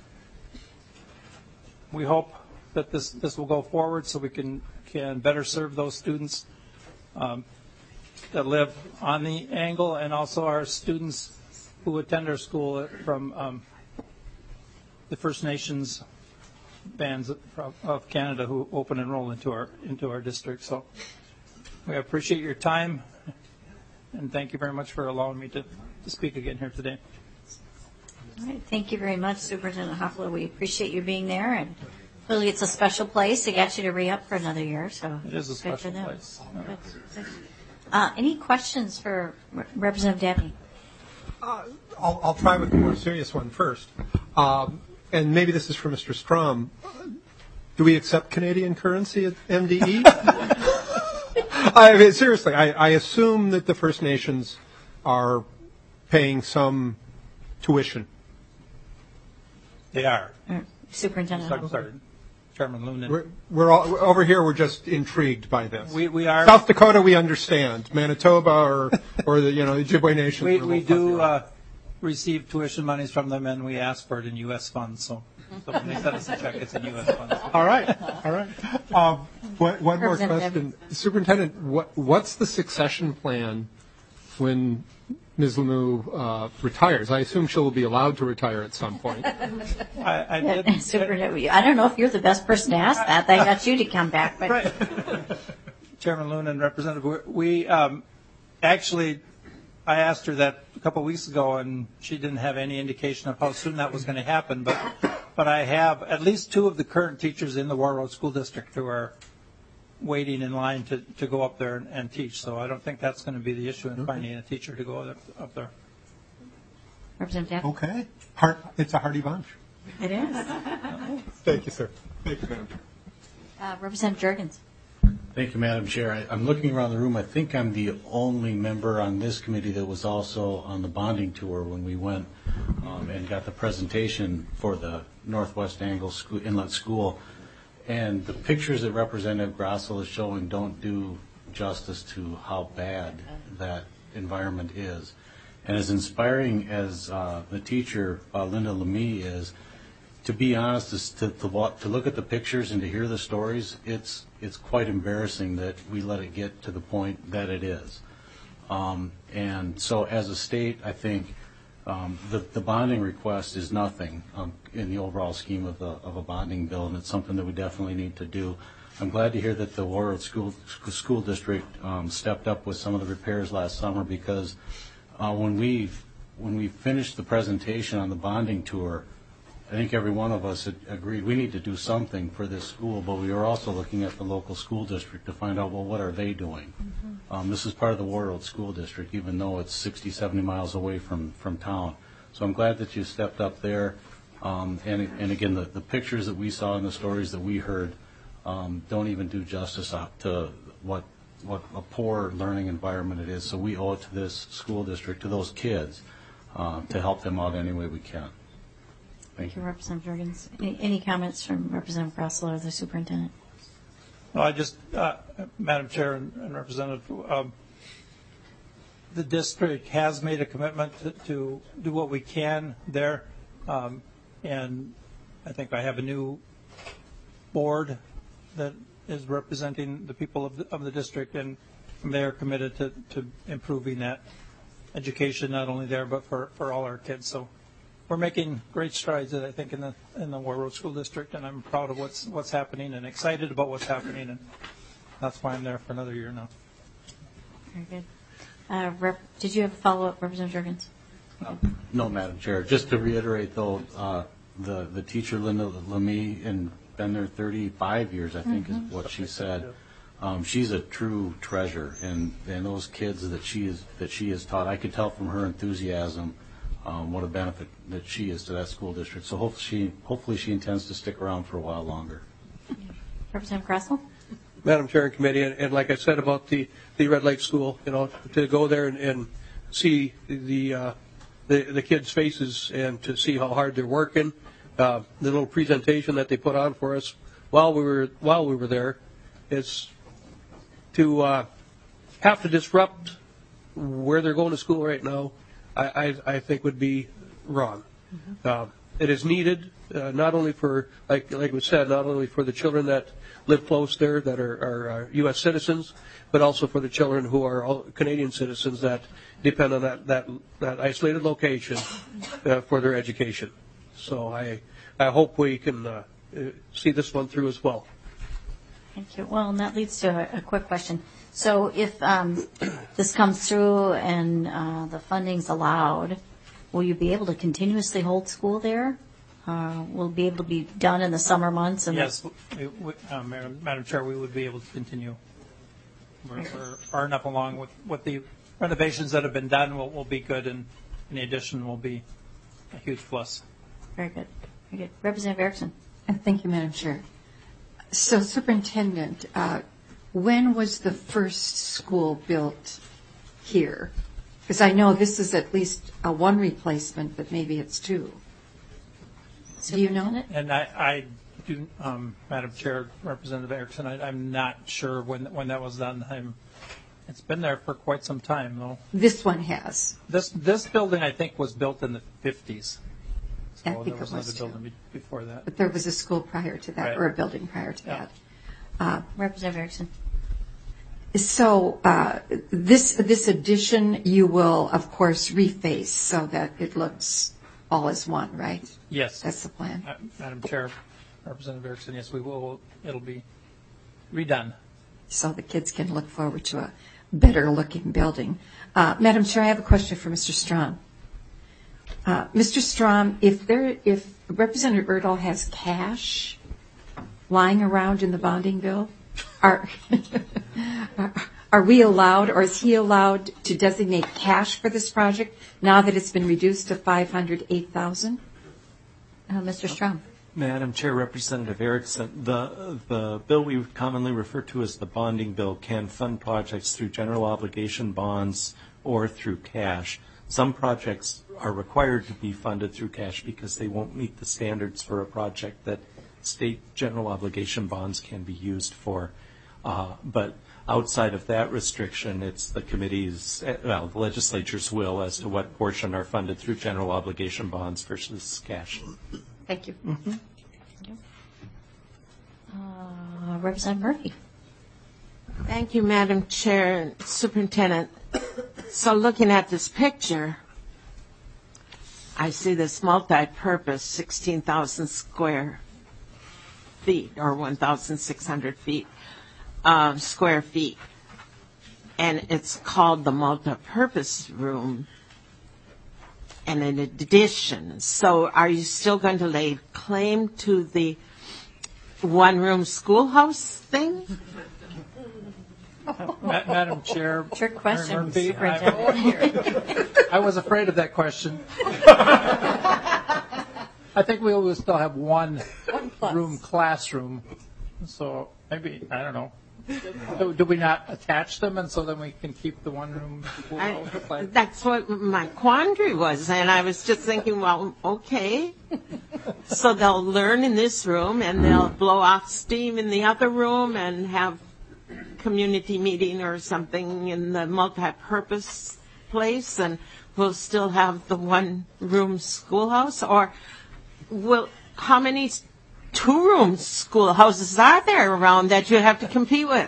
we hope that this, this will go forward so we can, can better serve those students um, that live on the angle, and also our students who attend our school from um, the First Nations bands of Canada who open enroll into our into our district. So we appreciate your time, and thank you very much for allowing me to, to speak again here today. All right, thank you very much, Superintendent Hoffler. We appreciate you being there, and clearly it's a special place to get you to re-up for another year. So it is a special place. Good. Good. Uh, any questions for Representative Dabney? Uh, I'll, I'll try with the more serious one first. Um, and maybe this is for Mister Strom. Do we accept Canadian currency at M D E? I mean, seriously, I, I assume that the First Nations are paying some tuition. They are. Mm. Superintendent Hoffler. Sorry. Chairman Loonan. We're, we're all, over here. We're just intrigued by this. We, we are. South Dakota, we understand. Manitoba, or or the you know the Ojibwe Nation. We we do uh, receive tuition monies from them, and we ask for it in U S funds. So, so when they send us a check, it's in U S funds. All right, all right. Um, one, one more question, Superintendent. What what's the succession plan when Miz Lemieux uh, retires? I assume she'll be allowed to retire at some point. I, I, did, I don't know if you're the best person to ask that. They got you to come back. But. Right. Chairman Loonan, Representative, we um, actually, I asked her that a couple of weeks ago, and she didn't have any indication of how soon that was going to happen. But, but I have at least two of the current teachers in the War Road School District who are waiting in line to, to go up there and, and teach. So I don't think that's going to be the issue in finding a teacher to go up, up there. Representative? Okay. Heart, it's a hearty bunch. It is. Thank you, sir. Thank you, Madam Chair. Uh, Representative Jurgens. Thank you, Madam Chair. I, I'm looking around the room. I think I'm the only member on this committee that was also on the bonding tour when we went um, and got the presentation for the Northwest Angle School, Inlet School. And the pictures that Representative Grossell is showing don't do justice to how bad that environment is. And as inspiring as uh, the teacher, uh, Linda Lemie, is, to be honest, is to, to, walk, to look at the pictures and to hear the stories, it's it's quite embarrassing that we let it get to the point that it is. Um, and so as a state, I think um, the, the bonding request is nothing um, in the overall scheme of, the, of a bonding bill, and it's something that we definitely need to do. I'm glad to hear that the Warroad School, School District um, stepped up with some of the repairs last summer, because uh, when we when we finished the presentation on the bonding tour, I think every one of us had agreed we need to do something for this school, but we were also looking at the local school district to find out, well, what are they doing? Mm-hmm. Um, this is part of the Warroad School District, even though it's sixty, seventy miles away from, from town. So I'm glad that you stepped up there. Um, and, and again, the, the pictures that we saw and the stories that we heard um, don't even do justice to what, what a poor learning environment it is. So we owe it to this school district, to those kids, uh, to help them out any way we can. Thank you, Representative Jurgens. Any, any comments from Representative Grossell or the superintendent? No, I just, uh, Madam Chair and, and Representative, um, the district has made a commitment to, to do what we can there, um, and I think I have a new board that is representing the people of the, of the district, and they are committed to, to improving that education, not only there but for, for all our kids. So we're making great strides, I think, in the in the Warroad School District, and I'm proud of what's what's happening and excited about what's happening, and that's why I'm there for another year now. Very good. Uh, Rep, did you have a follow-up, Representative Jurgens? Uh, no, Madam Chair. Just to reiterate, though, uh, the the teacher Linda Lemie, and been there thirty-five years, I think, mm-hmm. is what she said. Um, she's a true treasure, and and those kids that she is that she has taught, I could tell from her enthusiasm. Um, what a benefit that she is to that school district. So hopefully she, hopefully she intends to stick around for a while longer. Representative Grossell? Madam Chair and Committee, and, and like I said about the, the Red Lake School, you know, to go there and, and see the, uh, the the kids' faces and to see how hard they're working, uh, the little presentation that they put on for us while we were while we were there, is to uh, have to disrupt where they're going to school right now. I, I, I think would be wrong. Mm-hmm. Uh, it is needed uh, not only for, like like we said, not only for the children that live close there that are, are uh, U S citizens, but also for the children who are all Canadian citizens that depend on that that, that isolated location uh, for their education. So I I hope we can uh, see this one through as well. Thank you. Well, and that leads to a, a quick question. So if um, this comes through and uh, the funding's allowed, will you be able to continuously hold school there? Uh, will it be able to be done in the summer months? And yes, we, we, uh, Madam, Madam Chair, we would be able to continue. We're, we're far enough along with, with the renovations that have been done will, will be good, and, and the addition will be a huge plus. Very good. Very good. Representative Erickson. Thank you, Madam Chair. So, Superintendent, uh, when was the first school built here? Because I know this is at least a one replacement, but maybe it's two. Do you know? And I, I do, um, Madam Chair, Representative Erickson, I, I'm not sure when when that was done. I'm, it's been there for quite some time, though. This one has. This this building, I think, was built in the fifties. So I think there was it was another building be, before that. But there was a school prior to that, right. or a building prior to yeah. that. Uh, Representative Erickson. So uh, this this addition you will, of course, reface so that it looks all as one, right? Yes. That's the plan. Uh, Madam Chair, Representative Erickson, yes, we will. It'll be redone. So the kids can look forward to a better-looking building. Uh, Madam Chair, I have a question for Mister Strom. Uh, Mister Strom, if there, if Representative Erdahl has cash lying around in the bonding bill, Are, are we allowed, or is he allowed to designate cash for this project now that it's been reduced to five hundred eight thousand dollars? Uh, Mister Strom. Madam Chair, Representative Erickson, the, the bill we commonly refer to as the bonding bill can fund projects through general obligation bonds or through cash. Some projects are required to be funded through cash because they won't meet the standards for a project that state general obligation bonds can be used for. Uh, but outside of that restriction, it's the committee's, well, the legislature's will as to what portion are funded through general obligation bonds versus cash. Thank you. Mm-hmm. Uh, Representative Murphy. Thank you, Madam Chair and Superintendent. So looking at this picture, I see this multi-purpose sixteen thousand square feet or one thousand six hundred feet, uh, square feet. And it's called the multi-purpose room and an addition. So are you still going to lay claim to the one-room schoolhouse thing? Ma- Madam Chair. Trick question, Murphy, I, Superintendent. I was afraid of that question. I think we will still have one, One room classroom. So maybe, I don't know. Do, do we not attach them and so then we can keep the one room? I, that's what my quandary was, and I was just thinking, well, okay, so they'll learn in this room and they'll blow off steam in the other room and have community meeting or something in the multi-purpose place, and we'll still have the one room schoolhouse, or will how many two-room schoolhouses are there around that you have to compete with?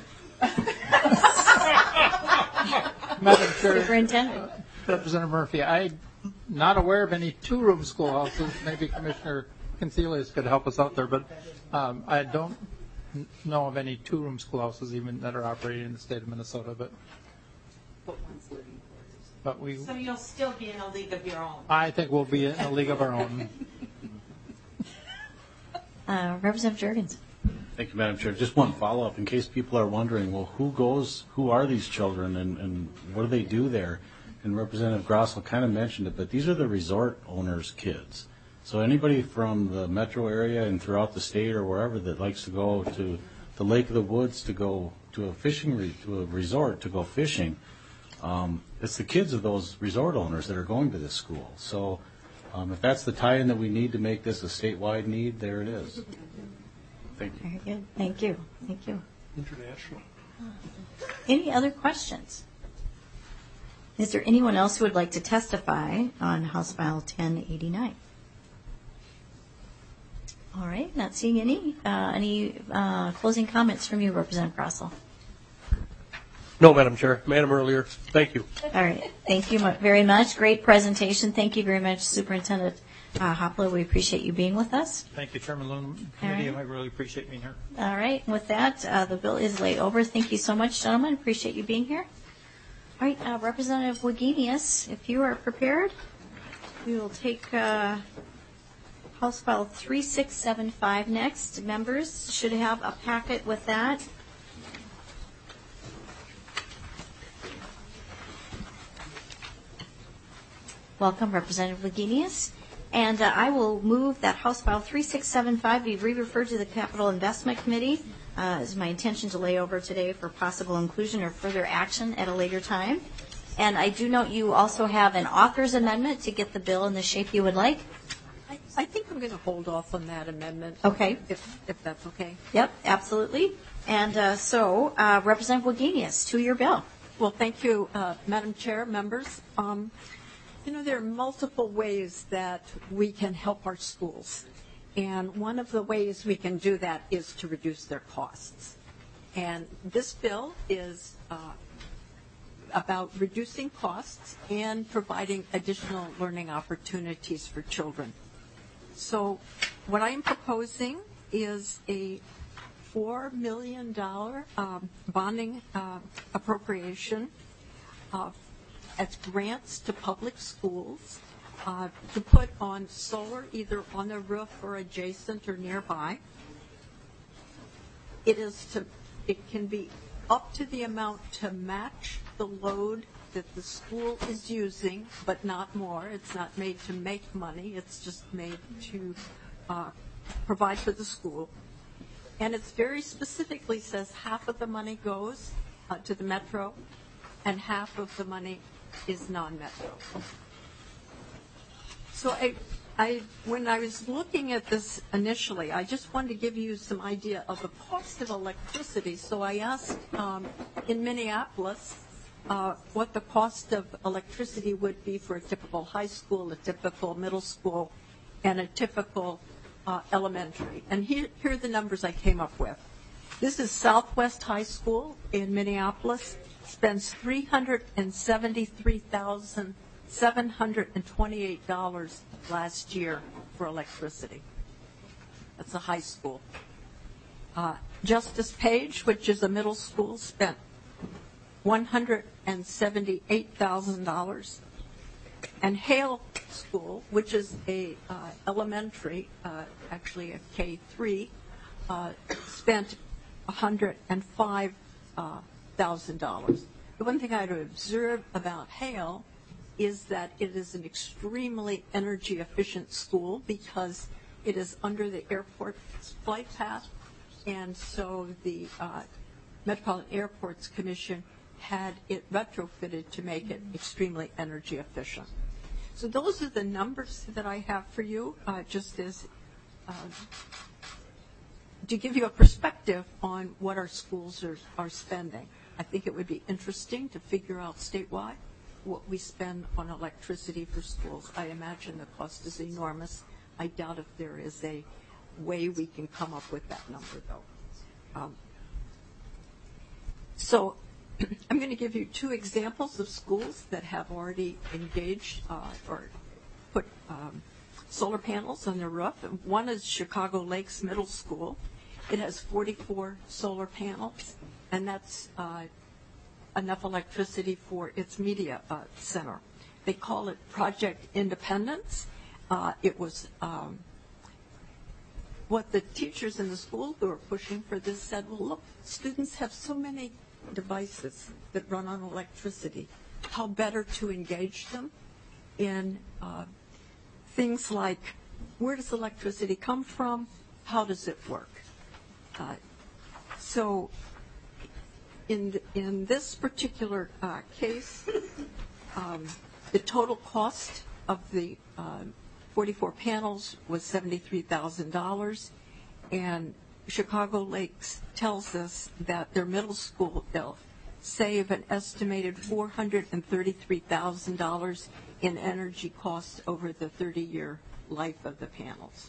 Madam Chair, Superintendent. Representative Murphy, I'm not aware of any two-room schoolhouses. Maybe Commissioner Concilius could help us out there, but um, I don't n- know of any two-room schoolhouses even that are operating in the state of Minnesota. But but we, So you'll still be in a league of your own. I think we'll be in a league of our own. Uh, Representative Jurgens. Thank you, Madam Chair. Just one follow-up in case people are wondering, well, who goes, who are these children and, and what do they do there? And Representative Grossell kind of mentioned it, but these are the resort owners' kids. So anybody from the metro area and throughout the state or wherever that likes to go to the Lake of the Woods to go to a fishing, re, to a resort to go fishing, um, it's the kids of those resort owners that are going to this school. So um, if that's the tie-in that we need to make this a statewide need, there it is. Thank you. Very good. Thank you. Thank you. International. Any other questions? Is there anyone else who would like to testify on House File ten eighty-nine? All right, not seeing any. Uh, any uh, closing comments from you, Representative Grossell? No, Madam Chair. Madam earlier. Thank you. All right. Thank you mu- very much. Great presentation. Thank you very much, Superintendent uh, Hopla. We appreciate you being with us. Thank you, Chairman Loon. All right. I really appreciate being here. All right. With that, uh, the bill is laid over. Thank you so much, gentlemen. Appreciate you being here. All right, uh, Representative Wagenius, if you are prepared, we will take uh, House File three six seven five next. Members should have a packet with that. Welcome, Representative Wagenius. And uh, I will move that House File three six seven five be re-referred to the Capital Investment Committee. Uh, it's my intention to lay over today for possible inclusion or further action at a later time. And I do note you also have an author's amendment to get the bill in the shape you would like. I, I think I'm going to hold off on that amendment. Okay. If, if that's okay. Yep, absolutely. And uh, so, uh, Representative Wagenius, to your bill. Well, thank you, uh, Madam Chair, members. Um, you know, there are multiple ways that we can help our schools. And one of the ways we can do that is to reduce their costs. And this bill is uh, about reducing costs and providing additional learning opportunities for children. So what I'm proposing is a four million dollars um, bonding uh, appropriation uh, as grants to public schools uh, to put on solar either on the roof or adjacent or nearby. it is to, it can be up to the amount to match the load that the school is using, but not more. It's not made to make money. It's just made to uh, provide for the school. And it very specifically says half of the money goes uh, to the Metro and half of the money is non-Metro. So I, I, when I was looking at this initially, I just wanted to give you some idea of the cost of electricity. So I asked um, in Minneapolis uh, what the cost of electricity would be for a typical high school, a typical middle school, and a typical uh, elementary. And here, here are the numbers I came up with. This is Southwest High School in Minneapolis, spends three hundred seventy-three thousand seven hundred twenty-eight dollars last year for electricity. That's a high school. Uh, Justice Page, which is a middle school, spent one hundred seventy-eight thousand dollars. And Hale School, which is a uh, elementary, uh, actually a K three, uh, spent one hundred five thousand dollars. The one thing I'd observe about Hale is that it is an extremely energy efficient school because it is under the airport flight path, and so the uh, Metropolitan Airports Commission had it retrofitted to make it extremely energy efficient. So those are the numbers that I have for you, uh, just as uh, to give you a perspective on what our schools are, are spending. I think it would be interesting to figure out statewide what we spend on electricity for schools. I imagine the cost is enormous. I doubt if there is a way we can come up with that number, though. Um, so I'm going to give you two examples of schools that have already engaged uh, or put um, solar panels on their roof. One is Chicago Lakes Middle School. It has forty-four solar panels, and that's uh, enough electricity for its media uh, center. They call it Project Independence. Uh, it was um, what the teachers in the school who are pushing for this said, well, look, students have so many devices that run on electricity. How better to engage them in uh, things like where does electricity come from? How does it work? Uh, so in, th- in this particular uh, case, um, the total cost of the uh, forty-four panels was seventy-three thousand dollars, and Chicago Lakes tells us that their middle school will save an estimated four hundred thirty-three thousand dollars in energy costs over the thirty-year life of the panels.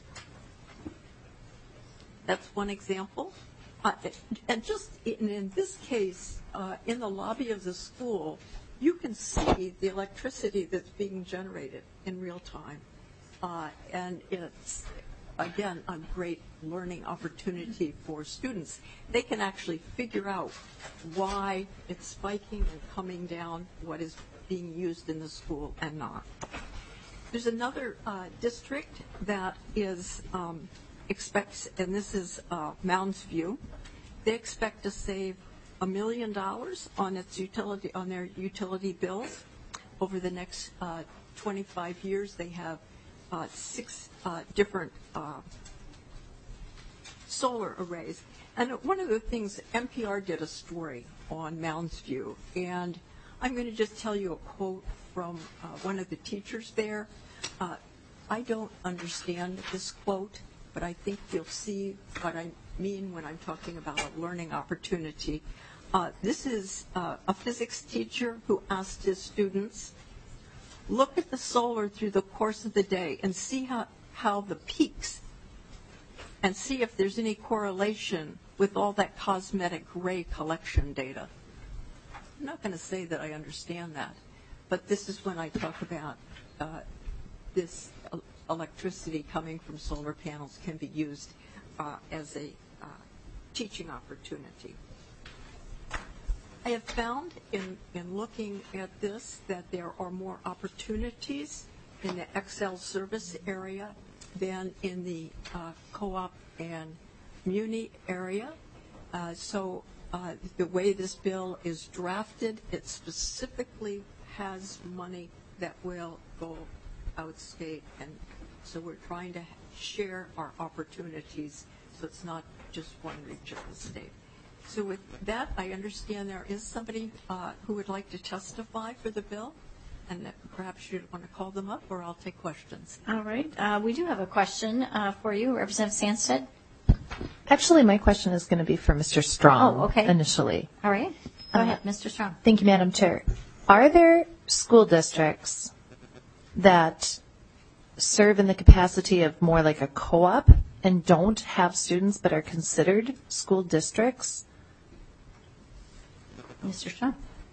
That's one example. Uh, and just in, in this case, uh, in the lobby of the school, you can see the electricity that's being generated in real time. Uh, and it's, again, a great learning opportunity for students. They can actually figure out why it's spiking and coming down, what is being used in the school and not. There's another uh, district that is um, expects, and this is uh, Mounds View. They expect to save a million dollars on its utility on their utility bills over the next uh, twenty-five years. They have uh, six uh, different uh, solar arrays. And one of the things, N P R did a story on Mounds View, and I'm going to just tell you a quote from uh, one of the teachers there. Uh, I don't understand this quote, but I think you'll see what I mean when I'm talking about a learning opportunity. Uh, this is uh, a physics teacher who asked his students, look at the solar through the course of the day and see how, how the peaks, and see if there's any correlation with all that cosmetic ray collection data. I'm not going to say that I understand that, but this is when I talk about uh, this uh, electricity coming from solar panels can be used uh, as a uh, teaching opportunity. I have found in, in looking at this that there are more opportunities in the X L service area than in the uh, co-op and muni area. Uh, so uh, the way this bill is drafted, it specifically has money that will go outstate, and so we're trying to share our opportunities so it's not just one reach of the state. So with that, I understand there is somebody uh, who would like to testify for the bill, and that perhaps you'd want to call them up, or I'll take questions. All right. Uh, we do have a question uh, for you, Representative Sandstead. Actually, my question is going to be for Mister Strong Oh, okay. initially. All right. Go Uh, ahead, Mister Strong. Thank you, Madam Chair. Are there school districts that serve in the capacity of more like a co-op and don't have students but are considered school districts? Mister Strong.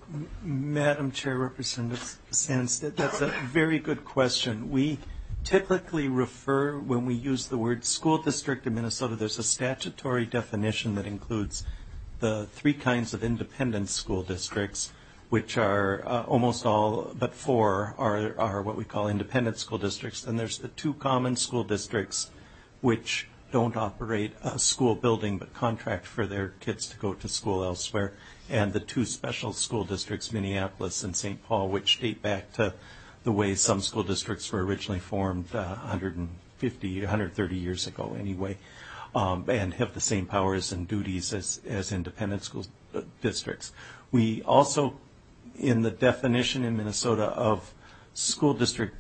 Madam Chair, Representative Sandstead, that's a very good question. We typically refer, when we use the word school district in Minnesota, there's a statutory definition that includes the three kinds of independent school districts, which are uh, almost all but four are, are what we call independent school districts. And there's the two common school districts, which don't operate a school building but contract for their kids to go to school elsewhere, and the two special school districts, Minneapolis and Saint Paul, which date back to the way some school districts were originally formed uh, one hundred fifty, one hundred thirty years ago anyway, um, and have the same powers and duties as, as independent school districts. We also, in the definition in Minnesota of school district,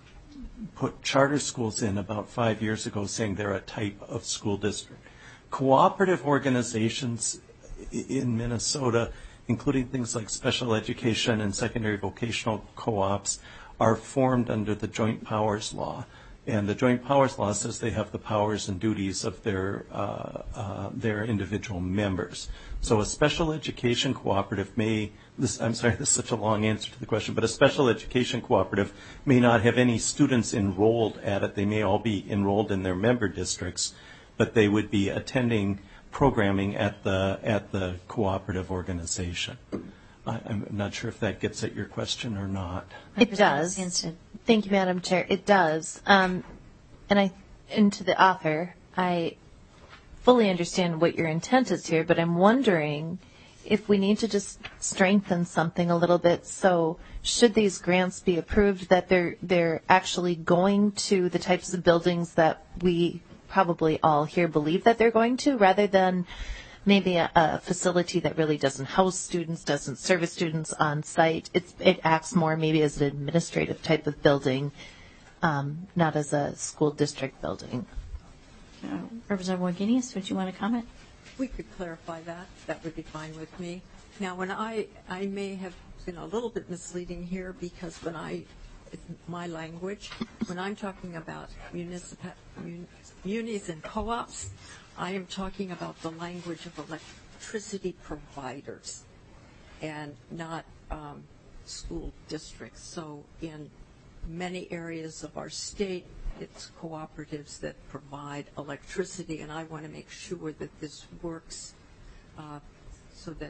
put charter schools in about five years ago, saying they're a type of school district. Cooperative organizations in Minnesota, including things like special education and secondary vocational co-ops, are formed under the Joint Powers Law. And the Joint Powers Law says they have the powers and duties of their uh, uh, their individual members. So a special education cooperative may, this, I'm sorry, this is such a long answer to the question, but a special education cooperative may not have any students enrolled at it. They may all be enrolled in their member districts, but they would be attending programming at the at the cooperative organization. I, I'm not sure if that gets at your question or not. It does. Thank you, Madam Chair. It does. Um, and I, and to the author, I fully understand what your intent is here, but I'm wondering if we need to just strengthen something a little bit. So should these grants be approved, that they're they're actually going to the types of buildings that we probably all here believe that they're going to, rather than maybe a, a facility that really doesn't house students, doesn't service students on site. It's, it acts more maybe as an administrative type of building, um, not as a school district building. Uh, Representative Wagenius, would you want to comment? We could clarify that. That would be fine with me. Now, when I, I may have been a little bit misleading here, because when I, my language, when I'm talking about municipal, mun, munis and co-ops, I am talking about the language of electricity providers and not um, school districts. So in many areas of our state, it's cooperatives that provide electricity, and I want to make sure that this works uh, so that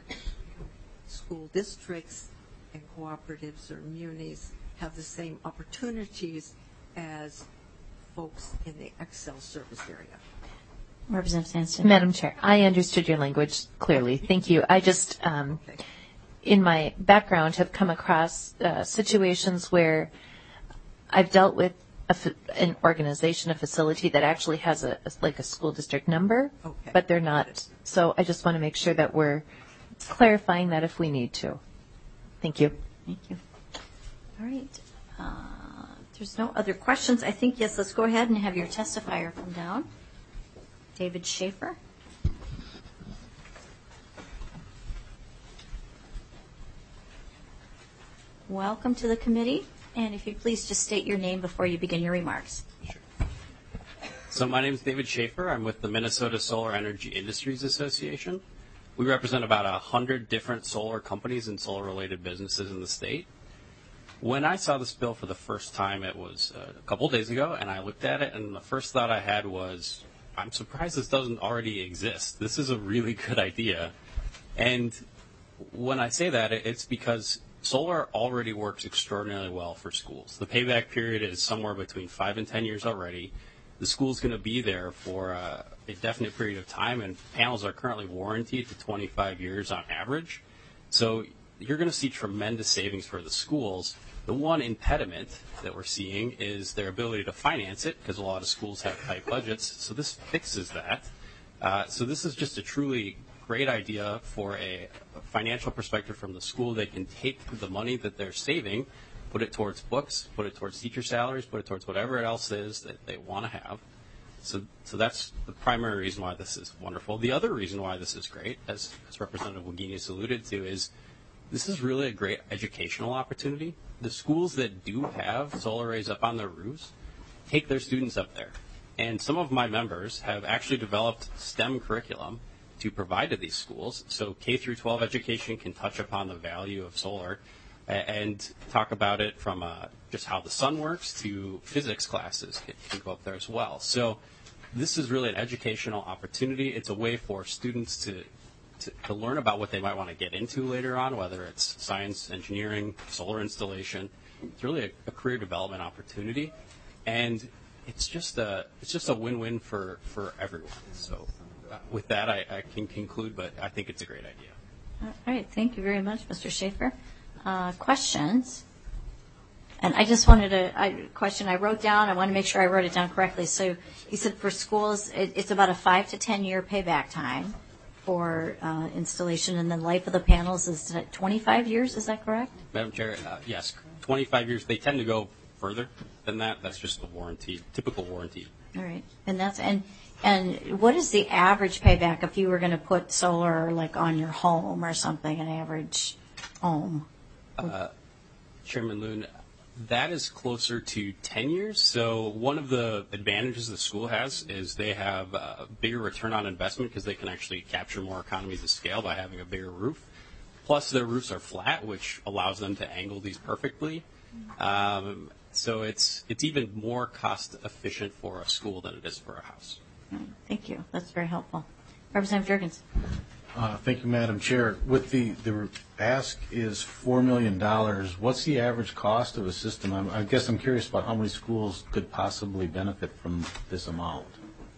school districts and cooperatives or munis have the same opportunities as folks in the Excel service area. Representative Sandstead. Madam Chair, I understood your language clearly. Thank you. I just, um, Okay. in my background, have come across uh, situations where I've dealt with a fa- an organization, a facility that actually has a, a like a school district number, Okay. but they're not. So I just want to make sure that we're clarifying that if we need to. Thank you. Thank you. All right. Uh, if there's no other questions, I think, yes, let's go ahead and have your testifier come down. David Schaefer. Welcome to the committee, and if you'd please just state your name before you begin your remarks. So my name is David Schaefer. I'm with the Minnesota Solar Energy Industries Association. We represent about a hundred different solar companies and solar-related businesses in the state. When I saw this bill for the first time, it was uh, a couple days ago, and I looked at it, and the first thought I had was, I'm surprised this doesn't already exist. This is a really good idea. And when I say that, it's because solar already works extraordinarily well for schools. The payback period is somewhere between five and ten years already. the school's going to be there for uh, a definite period of time, and panels are currently warranted to twenty-five years on average. So you're going to see tremendous savings for the schools. The one impediment that we're seeing is their ability to finance it, because a lot of schools have tight budgets. So this fixes that. Uh, so this is just a truly great idea for a financial perspective from the school. They can take the money that they're saving, put it towards books, put it towards teacher salaries, put it towards whatever else is that they want to have. So, so that's the primary reason why this is wonderful. The other reason why this is great, as, as Representative Wagenius alluded to, is this is really a great educational opportunity. The schools that do have solar arrays up on their roofs take their students up there. And some of my members have actually developed STEM curriculum to provide to these schools. So K through twelve education can touch upon the value of solar and talk about it from uh, just how the sun works to physics classes can, can go up there as well. So this is really an educational opportunity. It's a way for students to, to, to learn about what they might want to get into later on, whether it's science, engineering, solar installation. It's really a, a career development opportunity. And it's just a, it's just a win-win for, for everyone. So uh, with that, I, I can conclude, but I think it's a great idea. All right. Thank you very much, Mister Schaefer. Uh, questions? And I just wanted to, I, question I wrote down, I want to make sure I wrote it down correctly. So you said for schools, it, it's about a five to ten year payback time for uh, installation, and the life of the panels is twenty-five years, is that correct? Madam Chair, uh, yes, twenty-five years. They tend to go further than that. That's just the warranty, typical warranty. All right. And that's, and, and what is the average payback if you were going to put solar like on your home or something, an average home? Uh, Chairman Loon, that is closer to ten years. So one of the advantages the school has is they have a bigger return on investment because they can actually capture more economies of scale by having a bigger roof. Plus, their roofs are flat, which allows them to angle these perfectly. Um, so it's it's even more cost efficient for a school than it is for a house. Thank you. That's very helpful. Representative Jurgens. Uh, thank you, Madam Chair. With the, the ask is four million dollars, what's the average cost of a system? I'm, I guess I'm curious about how many schools could possibly benefit from this amount.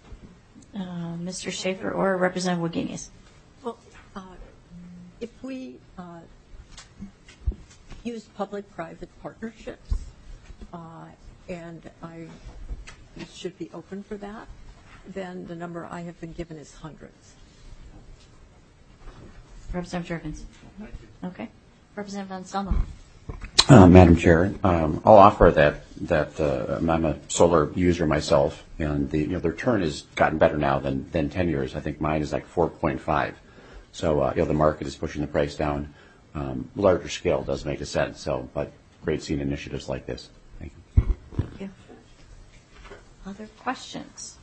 Uh, Mister Schaefer or Representative Wagenius. Well, uh, if we uh, use public-private partnerships, uh, and I should be open for that, then the number I have been given is hundreds. Representative Jurgens. Okay. Representative Von Stelmo. Uh, Madam Chair, um, I'll offer that that uh, I'm a solar user myself, and the you know the return has gotten better now than than ten years. I think mine is like four point five. So uh, you know the market is pushing the price down. Um, larger scale does make a sense. So, but great seeing initiatives like this. Thank you. Thank you. Other questions?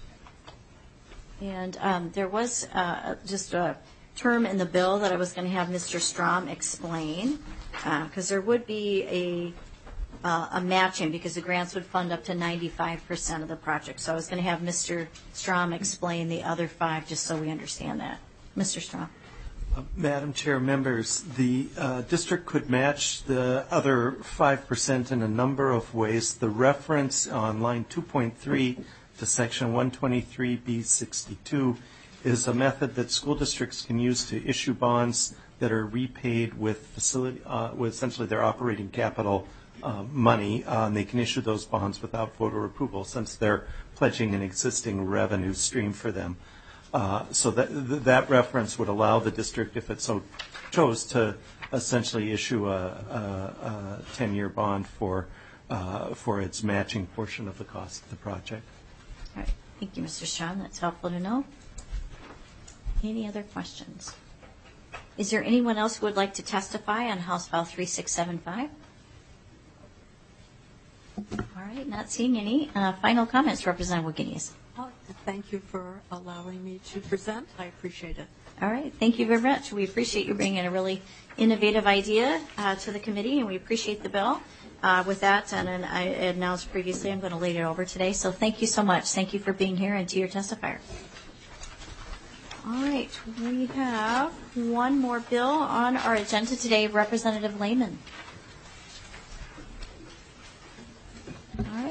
And um, there was uh, just a term in the bill that I was going to have Mister Strom explain, because uh, there would be a uh, a matching because the grants would fund up to ninety-five percent of the project. So I was going to have Mister Strom explain the other five just so we understand that. Mister Strom. Uh, Madam Chair, members, the uh, district could match the other five percent in a number of ways. The reference on line two point three to section one twenty-three B sixty-two is a method that school districts can use to issue bonds that are repaid with facility, uh, with essentially their operating capital uh, money. Uh, and they can issue those bonds without voter approval since they're pledging an existing revenue stream for them. Uh, so that that reference would allow the district, if it so chose, to essentially issue a, a, a ten-year bond for uh, for its matching portion of the cost of the project. All right. Thank you, Mister Strom. That's helpful to know. Any other questions? Is there anyone else who would like to testify on House File three six seven five? All right, not seeing any. Uh, final comments, Representative Wagenius. Thank you for allowing me to present. I appreciate it. All right, thank you very much. We appreciate you bringing a really innovative idea uh, to the committee, and we appreciate the bill. Uh, with that, and then I announced previously, I'm going to lay it over today. So thank you so much. Thank you for being here and to your testifier. All right, we have one more bill on our agenda today, Representative Lehman. All right.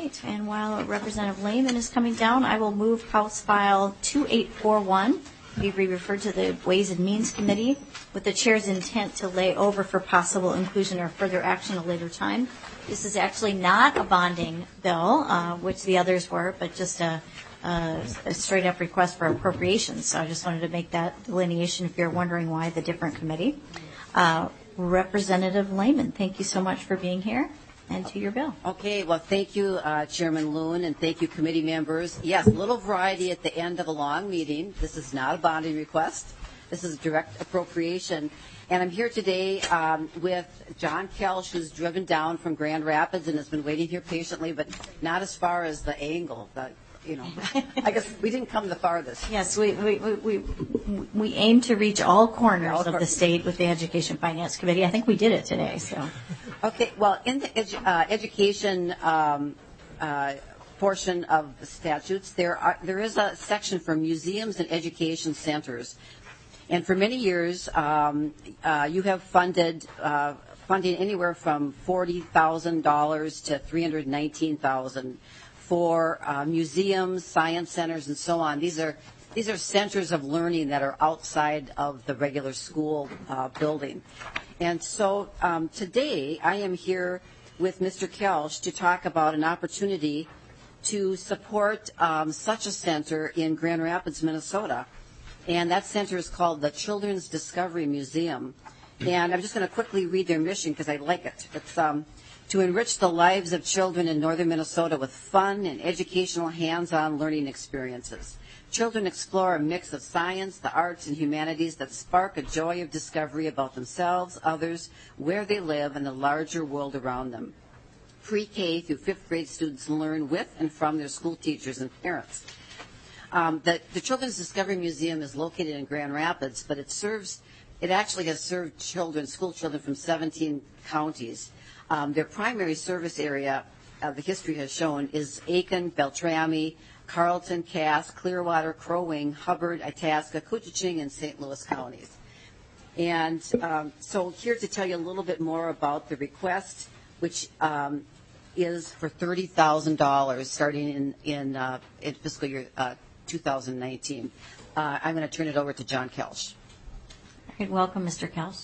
right, and while Representative Lehman is coming down, I will move House File two eight four one, be referred to the Ways and Means Committee with the chair's intent to lay over for possible inclusion or further action at a later time. This is actually not a bonding bill, uh, which the others were, but just a, a, a straight-up request for appropriations. So I just wanted to make that delineation if you're wondering why the different committee. Uh, Representative Lehman, thank you so much for being here. And to your bill. Okay, well, thank you, uh, Chairman Loon, and thank you, committee members. Yes, a little variety at the end of a long meeting. This is not a bonding request. This is direct appropriation. And I'm here today um, with John Kelsch, who's driven down from Grand Rapids and has been waiting here patiently, but not as far as the angle. The, you know, I guess we didn't come the farthest. Yes, we we, we, we, we aim to reach all corners all of cor- the state with the Education Finance Committee. I think we did it today. So. Okay, well, in the edu- uh, education um, uh, portion of the statutes, there are there is a section for museums and education centers, and for many years, um, uh, you have funded uh, funding anywhere from forty thousand dollars to three hundred nineteen thousand dollars for uh, museums, science centers, and so on. These are these are centers of learning that are outside of the regular school uh, building. And so um, today I am here with Mister Kelsch to talk about an opportunity to support um, such a center in Grand Rapids, Minnesota. And that center is called the Children's Discovery Museum. And I'm just going to quickly read their mission because I like it. It's um, to enrich the lives of children in northern Minnesota with fun and educational hands-on learning experiences. Children explore a mix of science, the arts, and humanities that spark a joy of discovery about themselves, others, where they live, and the larger world around them. Pre-K through fifth grade students learn with and from their school teachers and parents. Um, the, the Children's Discovery Museum is located in Grand Rapids, but it serves, it actually has served children, school children from seventeen counties. Um, their primary service area, uh, the history has shown, is Aiken, Beltrami, Carlton, Cass, Clearwater, Crow Wing, Hubbard, Itasca, Koochiching, and Saint Louis counties. And um, so here to tell you a little bit more about the request, which um, is for thirty thousand dollars starting in, in, uh, in fiscal year uh, two thousand nineteen. Uh, I'm going to turn it over to John Kelsch. All right, welcome, Mister Kelsch.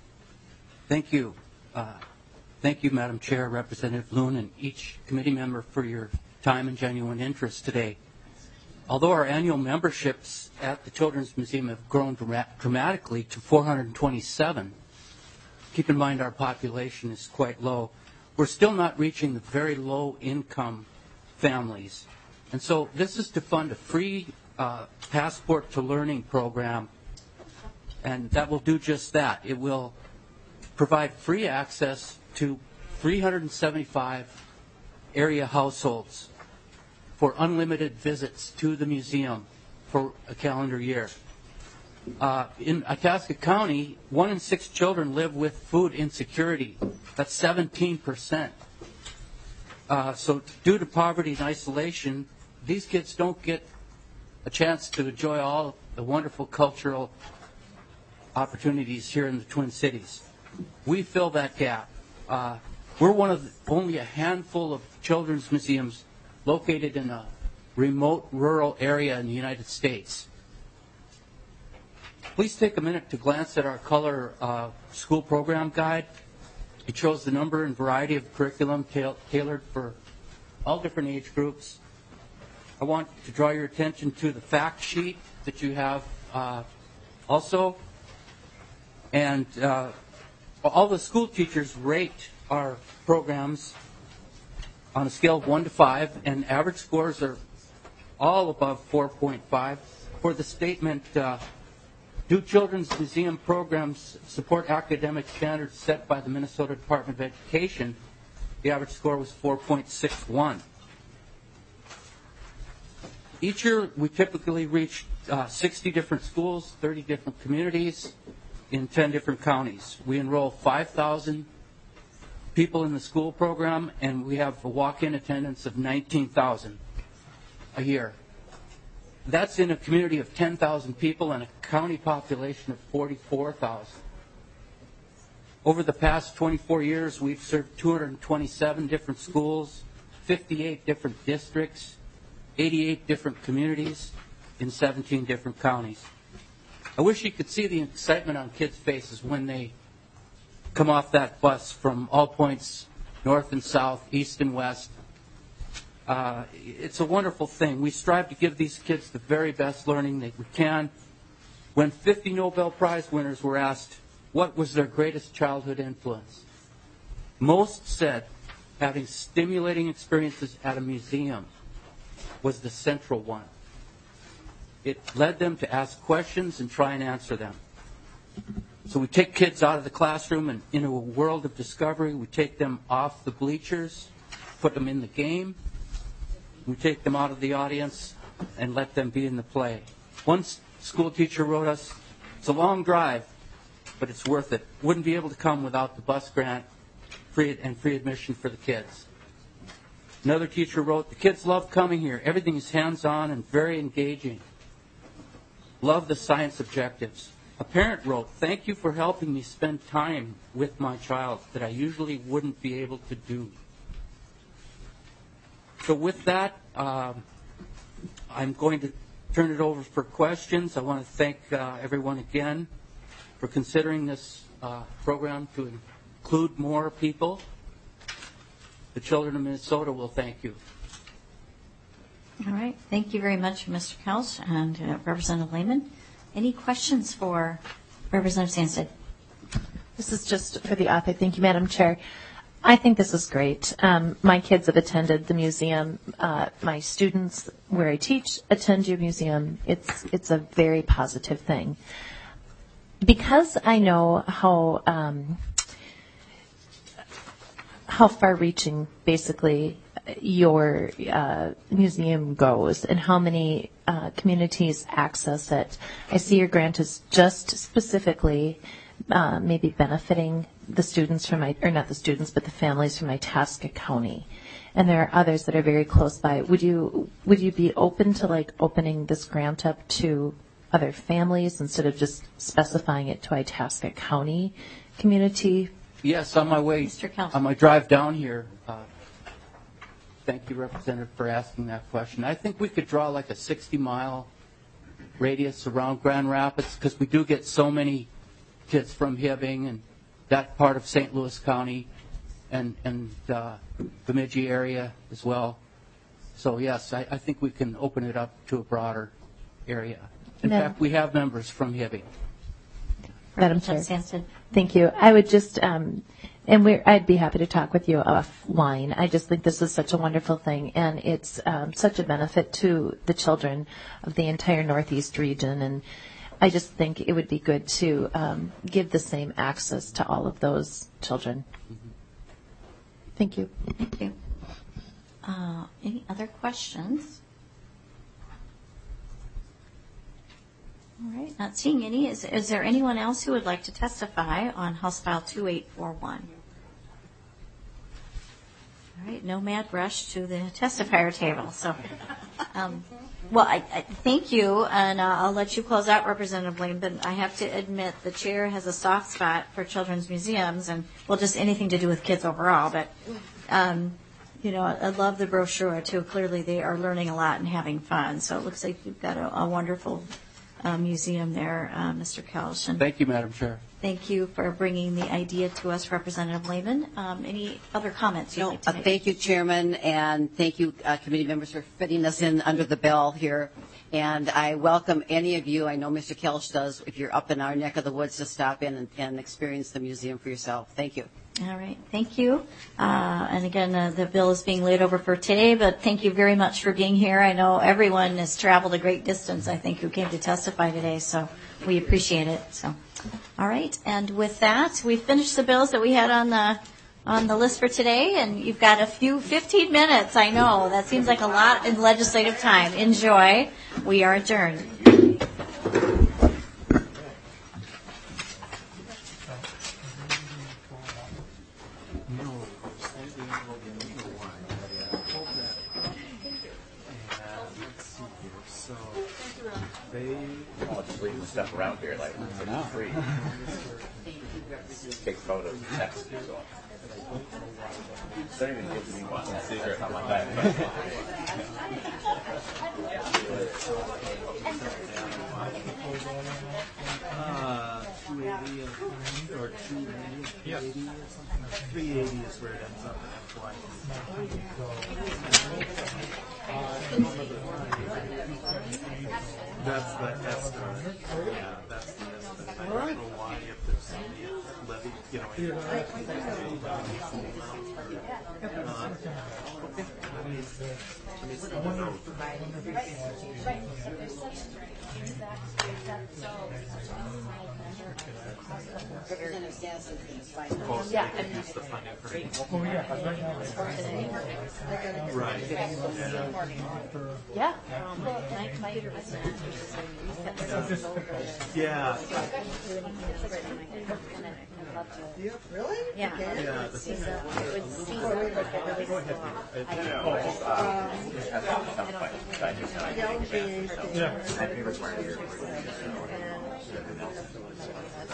Thank you. Uh, thank you, Madam Chair, Representative Loon, and each committee member for your time and genuine interest today. Although our annual memberships at the Children's Museum have grown dra- dramatically to four hundred twenty-seven, keep in mind our population is quite low, we're still not reaching the very low-income families. And so this is to fund a free uh, Passport to Learning program, and that will do just that. It will provide free access to three hundred seventy-five area households for unlimited visits to the museum for a calendar year. Uh, in Itasca County, one in six children live with food insecurity. That's seventeen percent. Uh, so due to poverty and isolation, these kids don't get a chance to enjoy all the wonderful cultural opportunities here in the Twin Cities. We fill that gap. Uh, we're one of the, only a handful of children's museums located in a remote rural area in the United States. Please take a minute to glance at our color uh, school program guide. It shows the number and variety of curriculum ta- tailored for all different age groups. I want to draw your attention to the fact sheet that you have uh, also. And uh, all the school teachers rate our programs on a scale of one to five, and average scores are all above four point five. For the statement, uh, do Children's Museum programs support academic standards set by the Minnesota Department of Education? The average score was four point six one. Each year, we typically reach uh, sixty different schools, thirty different communities in ten different counties. We enroll five thousand people in the school program, and we have a walk-in attendance of nineteen thousand a year. That's in a community of ten thousand people and a county population of forty-four thousand. Over the past twenty-four years, we've served two hundred twenty-seven different schools, fifty-eight different districts, eighty-eight different communities in seventeen different counties. I wish you could see the excitement on kids' faces when they come off that bus from all points, north and south, east and west. Uh, it's a wonderful thing. We strive to give these kids the very best learning that we can. When fifty Nobel Prize winners were asked what was their greatest childhood influence, most said having stimulating experiences at a museum was the central one. It led them to ask questions and try and answer them. So we take kids out of the classroom and into a world of discovery. We take them off the bleachers, put them in the game. We take them out of the audience and let them be in the play. One school teacher wrote us, it's a long drive, but it's worth it. Wouldn't be able to come without the bus grant free and free admission for the kids. Another teacher wrote, the kids love coming here. Everything is hands-on and very engaging. Love the science objectives. A parent wrote, thank you for helping me spend time with my child that I usually wouldn't be able to do. So with that, um, I'm going to turn it over for questions. I want to thank uh, everyone again for considering this uh, program to include more people. The children of Minnesota will thank you. All right. Thank you very much, Mister Kelch and uh, Representative Lehman. Any questions for Representative Sandsted? This is just for the author. Thank you, Madam Chair. I think this is great. Um, my kids have attended the museum. Uh, my students where I teach attend your museum. It's it's a very positive thing. Because I know how um, how far-reaching, basically, your uh, museum goes and how many uh, communities access it. I see your grant is just specifically uh, maybe benefiting the students from my, or not the students, but the families from Itasca County. And there are others that are very close by. Would you would you be open to like opening this grant up to other families instead of just specifying it to Itasca County community? Yes, on my way, on my drive down here, uh, thank you, Representative, for asking that question. I think we could draw like a sixty-mile radius around Grand Rapids because we do get so many kids from Hibbing and that part of Saint Louis County and, and uh, Bemidji area as well. So, yes, I, I think we can open it up to a broader area. In Madam, fact, we have members from Hibbing. Madam Chair, thank you. I would just, um, and we're, I'd be happy to talk with you offline. I just think this is such a wonderful thing, and it's um, such a benefit to the children of the entire Northeast region. And I just think it would be good to um, give the same access to all of those children. Mm-hmm. Thank you. Thank you. Uh, any other questions? All right, not seeing any. Is, is there anyone else who would like to testify on House File two eight four one? All right, no mad rush to the testifier table. So, um, well, I, I thank you, and uh, I'll let you close out, Representative Lane, but I have to admit the chair has a soft spot for children's museums and, well, just anything to do with kids overall. But, um, you know, I love the brochure, too. Clearly they are learning a lot and having fun. So it looks like you've got a, a wonderful uh, museum there, uh, Mister Kelch. And thank you, Madam Chair. Thank you for bringing the idea to us, Representative Lehman. Um, any other comments you'd no, like to uh, make? Thank you, Chairman, and thank you, uh, committee members, for fitting us in under the bell here. And I welcome any of you, I know Mister Kelch does, if you're up in our neck of the woods, to stop in and, and experience the museum for yourself. Thank you. All right, thank you. Uh, and again, uh, the bill is being laid over for today, but thank you very much for being here. I know everyone has traveled a great distance, I think, who came to testify today, so we appreciate it. So, all right, and with that, we finished the bills that we had on the on the list for today, and you've got a few fifteen minutes. I know that seems like a lot in legislative time. Enjoy. We are adjourned. They all just leaving stuff around here like it's free. Take photos, text, and so on. Don't even give me one secret on my back. Uh, two eighty or two eighty, three eighty or something. three eighty is where it ends up at F Y. That's the estimate. Yeah, that's the estimate. I don't know why if there's some levy, you know. Uh, okay. Let me, let me see the note. Oh, so Yeah. we can use the funding for it. Oh, yeah. Right. Yeah. Yeah. Really? Yeah. Yeah, the thing is- It would seem like a really Go ahead. slow. I- I don't Oh, know. uh, Yeah. Yeah.